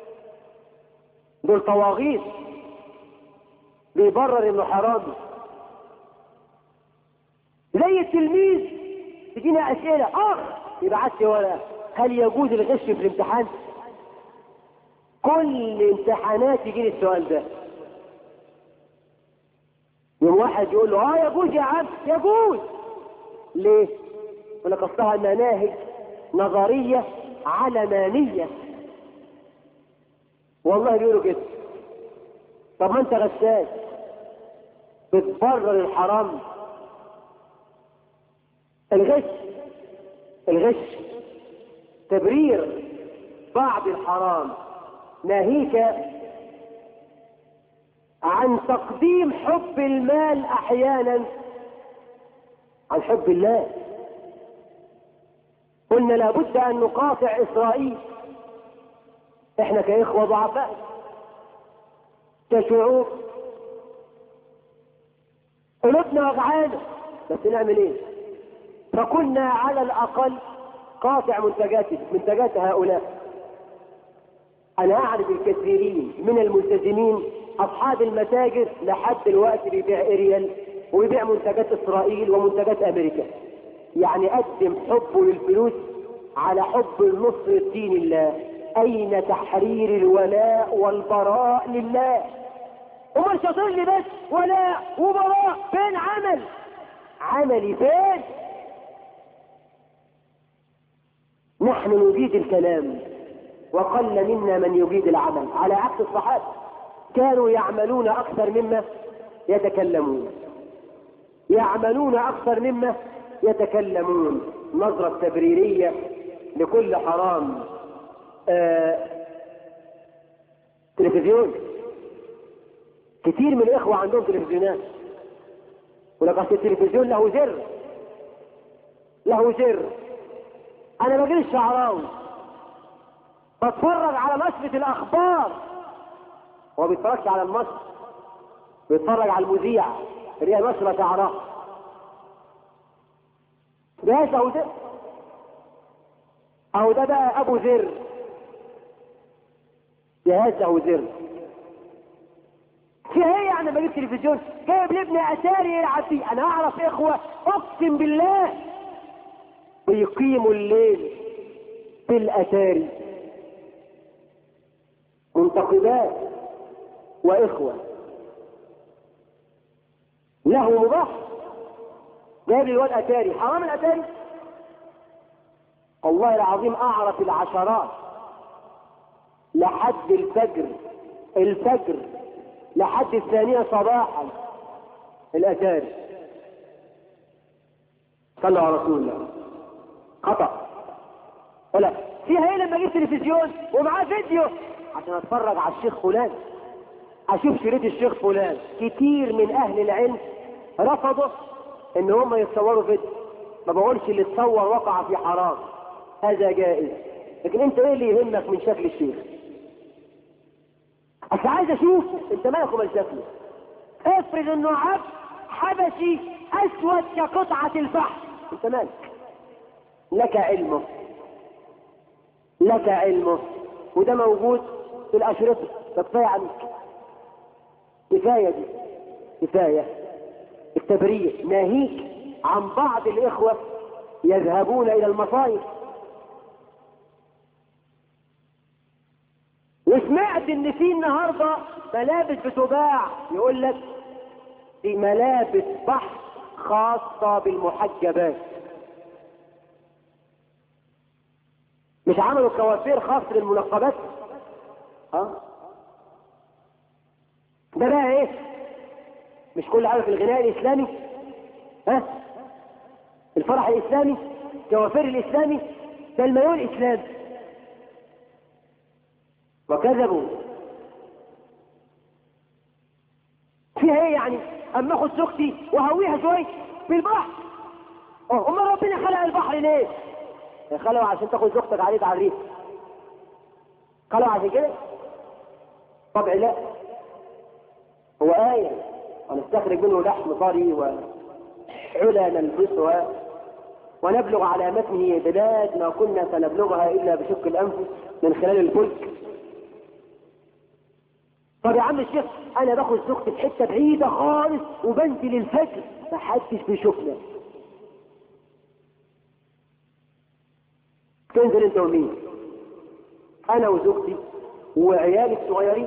دول طواغيت، بيبرر انه حرامي. زي التلميذ تجينا اسئله يبعت لي ورقه: هل يجوز الغش في الامتحان؟ كل امتحانات يجيني السؤال ده. يوم واحد يقول له: يجوز يا عم، يجوز. ليه؟ يقول لك اصلها مناهج نظريه علمانيه. والله بيقولوا كده. طب ما انت غشاش بتبرر الحرام. الغش تبرير بعض الحرام، ناهيك عن تقديم حب المال احيانا عن حب الله. قلنا لابد ان نقاطع اسرائيل، احنا كاخوة ضعفاء كشعوب قلوبنا وجعانة، بس نعمل ايه؟ فكنا على الاقل قاطع منتجات هؤلاء. انا اعرف الكثيرين من الملتزمين اصحاب المتاجر لحد الوقت بيبيع اريال ويبيع منتجات اسرائيل ومنتجات امريكا، يعني قدم حبه للفلوس على حب نصر دين الله. اين تحرير الولاء والبراء لله؟ وما شاطر لي بس ولاء وبراء، فين عملي فين؟ نحن نجيد الكلام وقل منا من يجيد العمل، على عكس الصحابة كانوا يعملون اكثر مما يتكلمون، يعملون اكثر مما يتكلمون. نظرة تبريرية لكل حرام. تلفزيون، كتير من الاخوة عندهم تلفزيونات، ولقد التلفزيون له زر. انا بجري الشعراوي بتفرج على نشرة الاخبار، هو بيتفرجش على النشر، بيتفرج على المذيع اللي هي نشرة شعراء. جهاز او زر، او ده بقى ابو زر، جهاز او زر. في ايه يعني بجيب تلفزيون جايب لابني اتاري يلعب فيه؟ انا اعرف اخوة اقسم بالله بيقيموا الليل في الاتاري، منتقبات واخوة له مباح، جايب لي الواد اتاري. حرام الاتاري؟ والله العظيم اعرف العشرات لحد الفجر لحد 2 صباحا الاتاري. صلوا على رسول الله. خطأ ولا فيها ايه لما اجيب تلفزيون ومعاه فيديو عشان اتفرج على الشيخ فلان، اشوف شريط الشيخ فلان؟ كتير من اهل العلم رفضوا ان هم يتصوروا فيديو. ما بقولش اللي تصور وقع في حرام، هذا جائز، لكن انت ايه اللي يهمك من شكل الشيخ؟ اصل عايز اشوفه، انت مالك ومال شكله؟ افرض انه عبد حبشي اسود كقطعة الفحم، انت مالك؟ لك علمه وده موجود في الاشرطة. كفاية عنك، كفاية دي، كفاية التبرير. ناهيك عن بعض الاخوة يذهبون الى المصايف، وسمعت ان في النهارده ملابس بتباع، يقول لك دي ملابس بحث خاصة بالمحجبات. مش عملوا كوافير خاص للمنقبات؟ ده بقى ايه؟ مش كل حاجه في الغناء الاسلامي، الفرح الاسلامي، كوافير الاسلامي، ده المايوه الاسلامي. وكذبوا. فيها ايه يعني اما اخد زوجتي وهويها شويه في البحر؟ امال ربنا خلق البحر ليه؟ خلقه عشان تاخد زوجتك عليه تعريف، خلقه عشان كده؟ طبعا لا، هو آية ونستخرج منه لحم طري وعلا نلبسها ونبلغ على متنه بلاد ما كنا سنبلغها إلا بشق الأنفس من خلال الفلك. طب يا عم الشيخ أنا باخد زوجتي في حتة بعيدة خالص وبنزل الفجر محدش بيشوفنا، تنزل انت ومين؟ أنا وزوجتي وعيالي الصغيرين.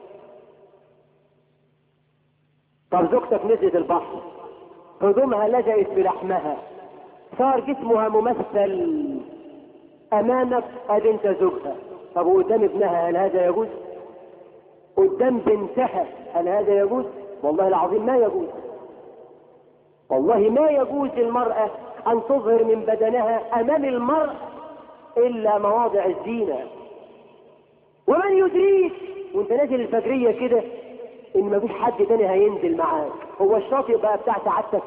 طب زوجتك نزلت البحر، هدومها لجأت بلحمها، صار جسمها ممثل امامك، ادي انت زوجها. طب قدام ابنها هل هذا يجوز؟ قدام بنتها هل هذا يجوز؟ والله العظيم ما يجوز، والله ما يجوز المرأة أن تظهر من بدنها أمام المرء إلا مواضع الزينة. ومن يدريك وانت نازل الفجرية كده إن مفيش حد تاني هينزل معاك، هو الشاطئ بقى بتاع سعادتك.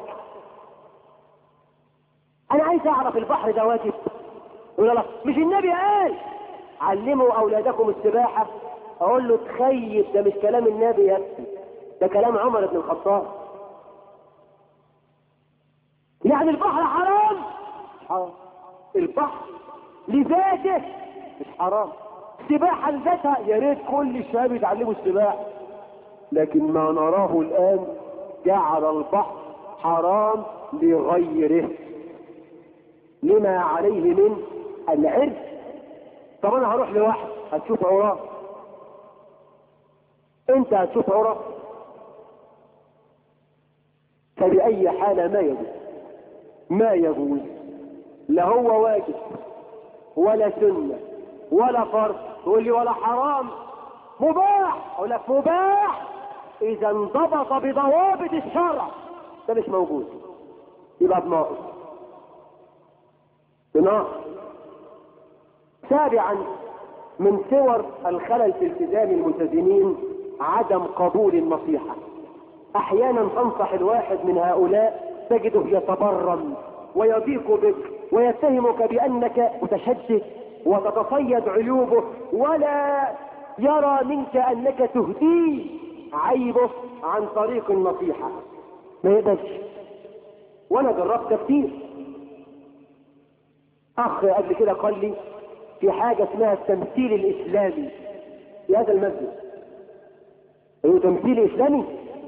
أنا عايز أعرف البحر ده واجب ولا لا؟ مش النبي قال علموا أولادكم السباحة؟ أقول له تخيب، ده مش كلام النبي يا ابني، ده كلام عمر بن الخطاب. يعني البحر حرام؟ حرام. البحر لذاته مش حرام، السباحة لذاتها يا ريت كل الشباب يتعلموا السباحة، لكن ما نراه الآن جعل البحر حرام لغيره لما عليه من العرض. طب انا هروح لواحد هتشوف عوراه، انت هتشوف عوراه، فبأي حالة ما يجوز لا هو واجب ولا سنة ولا فرض. تقول لي ولا حرام، مباح. اقول لك مباح اذا انضبط بضوابط الشرع، ده مش موجود يبقى بناقص. سابعا من صور الخلل في التزام الملتزمين عدم قبول النصيحة. احيانا تنصح الواحد من هؤلاء تجده يتبرم ويضيق بك ويتهمك بانك متشدد وتتصيد عيوبه، ولا يرى منك انك تهديه عيبه عن طريق النصيحة. ما يقدرش. وانا جربت كتير. اخ قبل كده قال لي في حاجة اسمها التمثيل الاسلامي في هذا المسجد. هو تمثيل اسلامي؟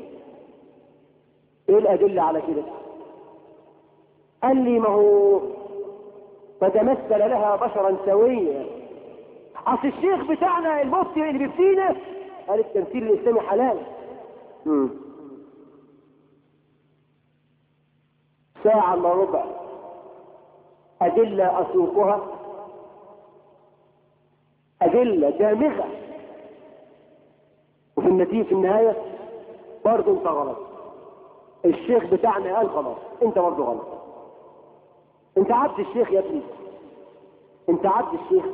ايه الادلة على كده؟ قال لي ما هو فتمثل لها بشرا سويا. اصل الشيخ بتاعنا المفتي اللي بيفتينا قال التمثيل الاسلامي حلال. ساعة الا ربع ادلة اسوقها، ادلة دامغة، وفي النتيجة في النهاية برضه انت غلط. الشيخ بتاعنا قال خلاص انت برضه غلط. انت عبد الشيخ يا ابني، انت عبد الشيخ،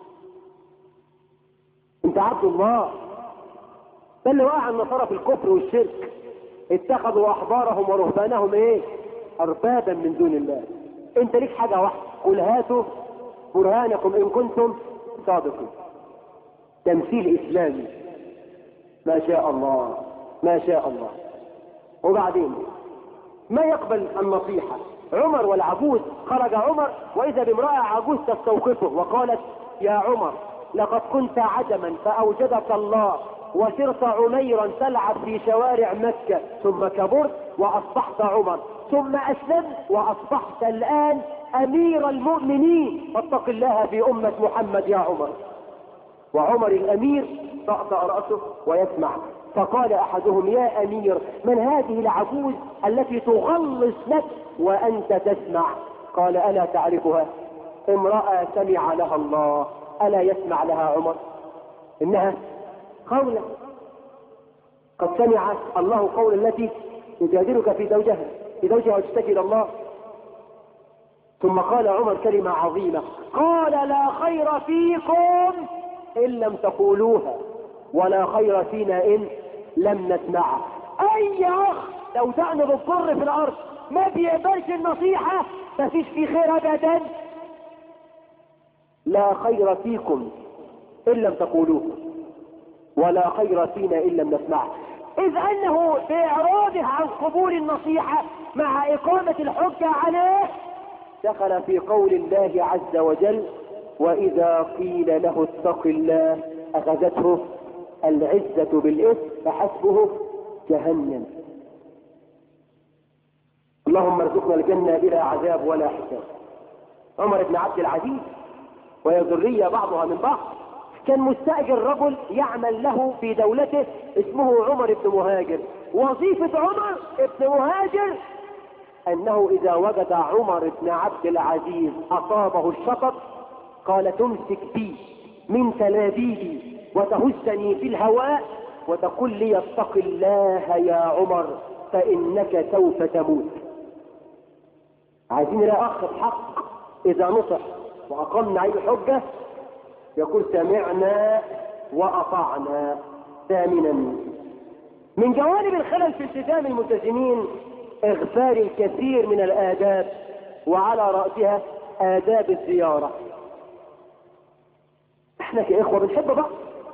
انت عبد الله. ده اللي وقع النصارى في الكفر والشرك، اتخذوا احبارهم ورهبانهم ايه؟ اربابا من دون الله. انت ليك حاجة واحدة، قل هاتوا برهانكم ان كنتم صادقين. تمثيل اسلامي ما شاء الله ما شاء الله. وبعدين ما يقبل النصيحة. عمر والعجوز، خرج عمر واذا بامرأة عجوز تستوقفه وقالت يا عمر لقد كنت عجما فاوجدك الله وصرت عميرا تلعب في شوارع مكة، ثم كبرت واصبحت عمر، ثم اسلمت واصبحت الان امير المؤمنين، فاتق الله في امة محمد يا عمر. وعمر الامير طأطأ رأسه ويسمع. فقال احدهم يا امير من هذه العجوز التي تغلظ لك وانت تسمع؟ قال الا تعرفها؟ امرأة سمع لها الله، الا يسمع لها عمر؟ انها قولة، قد سمع الله قول التي تجادلك في زوجها وتشتكي الى الله. ثم قال عمر كلمة عظيمة، قال لا خير فيكم ان لم تقولوها ولا خير فينا ان لم نسمعها. اي اخ لو دعنا بالضر في الارض ما بيقبلش النصيحة مفيش في خير ابدا. لا خير فيكم ان لم تقولوه ولا خير فينا ان لم نسمعه. اذ انه باعراضه عن قبول النصيحة مع اقامة الحجة عليه دخل في قول الله عز وجل واذا قيل له اتق الله اخذته العزة بالاثم فحسبه جهنم. اللهم ارزقنا الجنة بلا عذاب ولا حساب. عمر بن عبد العزيز وهي ذرية بعضها من بعض، كان مستأجر رجل يعمل له في دولته اسمه عمر بن مهاجر. وظيفة عمر بن مهاجر انه اذا وجد عمر بن عبد العزيز اصابه الشطط قال تمسك بي من تلابيبي وتهزني في الهواء وتقول لي اتق الله يا عمر فانك سوف تموت. عايزين نلاقي اخ بحق اذا نصح واقمنا عليه حجه يقول سمعنا واطعنا. ثامنا من جوانب الخلل في التزام الملتزمين اغفال الكثير من الاداب، وعلى راسها آداب الزيارة. احنا كإخوة بنحب بعض،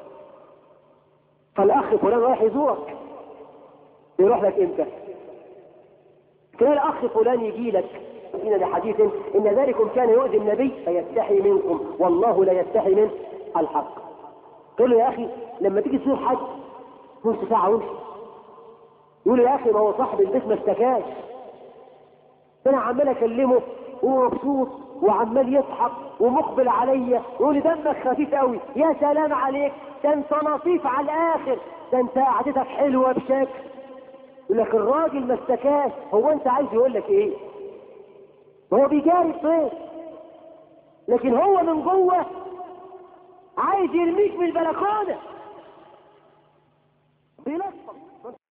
فالأخ فلان رايح يزورك يروح لك امتى؟ كان الأخ فلان يجي لك فينا لحديث إن ذلكم كان يؤذي النبي فيستحي منكم والله لا يستحي منه الحق. تقول له يا أخي لما تيجي تزور حد نص ساعة وامشي. يقول يا أخي ما هو صاحب البيت ما اشتكاش، أنا عمال أكلمه وهو مبسوط وعمال يضحك ومقبل عليا ويقول لي دمك خفيف قوي، يا سلام عليك، ده انت لطيف على الاخر، ده انت قعدتك حلوه بشكل. يقول لك الراجل ما اشتكاش، هو انت عايز يقول لك ايه؟ هو بيجاري الضيف لكن هو من جوه عايز يرميك من البلكونه بيلطف.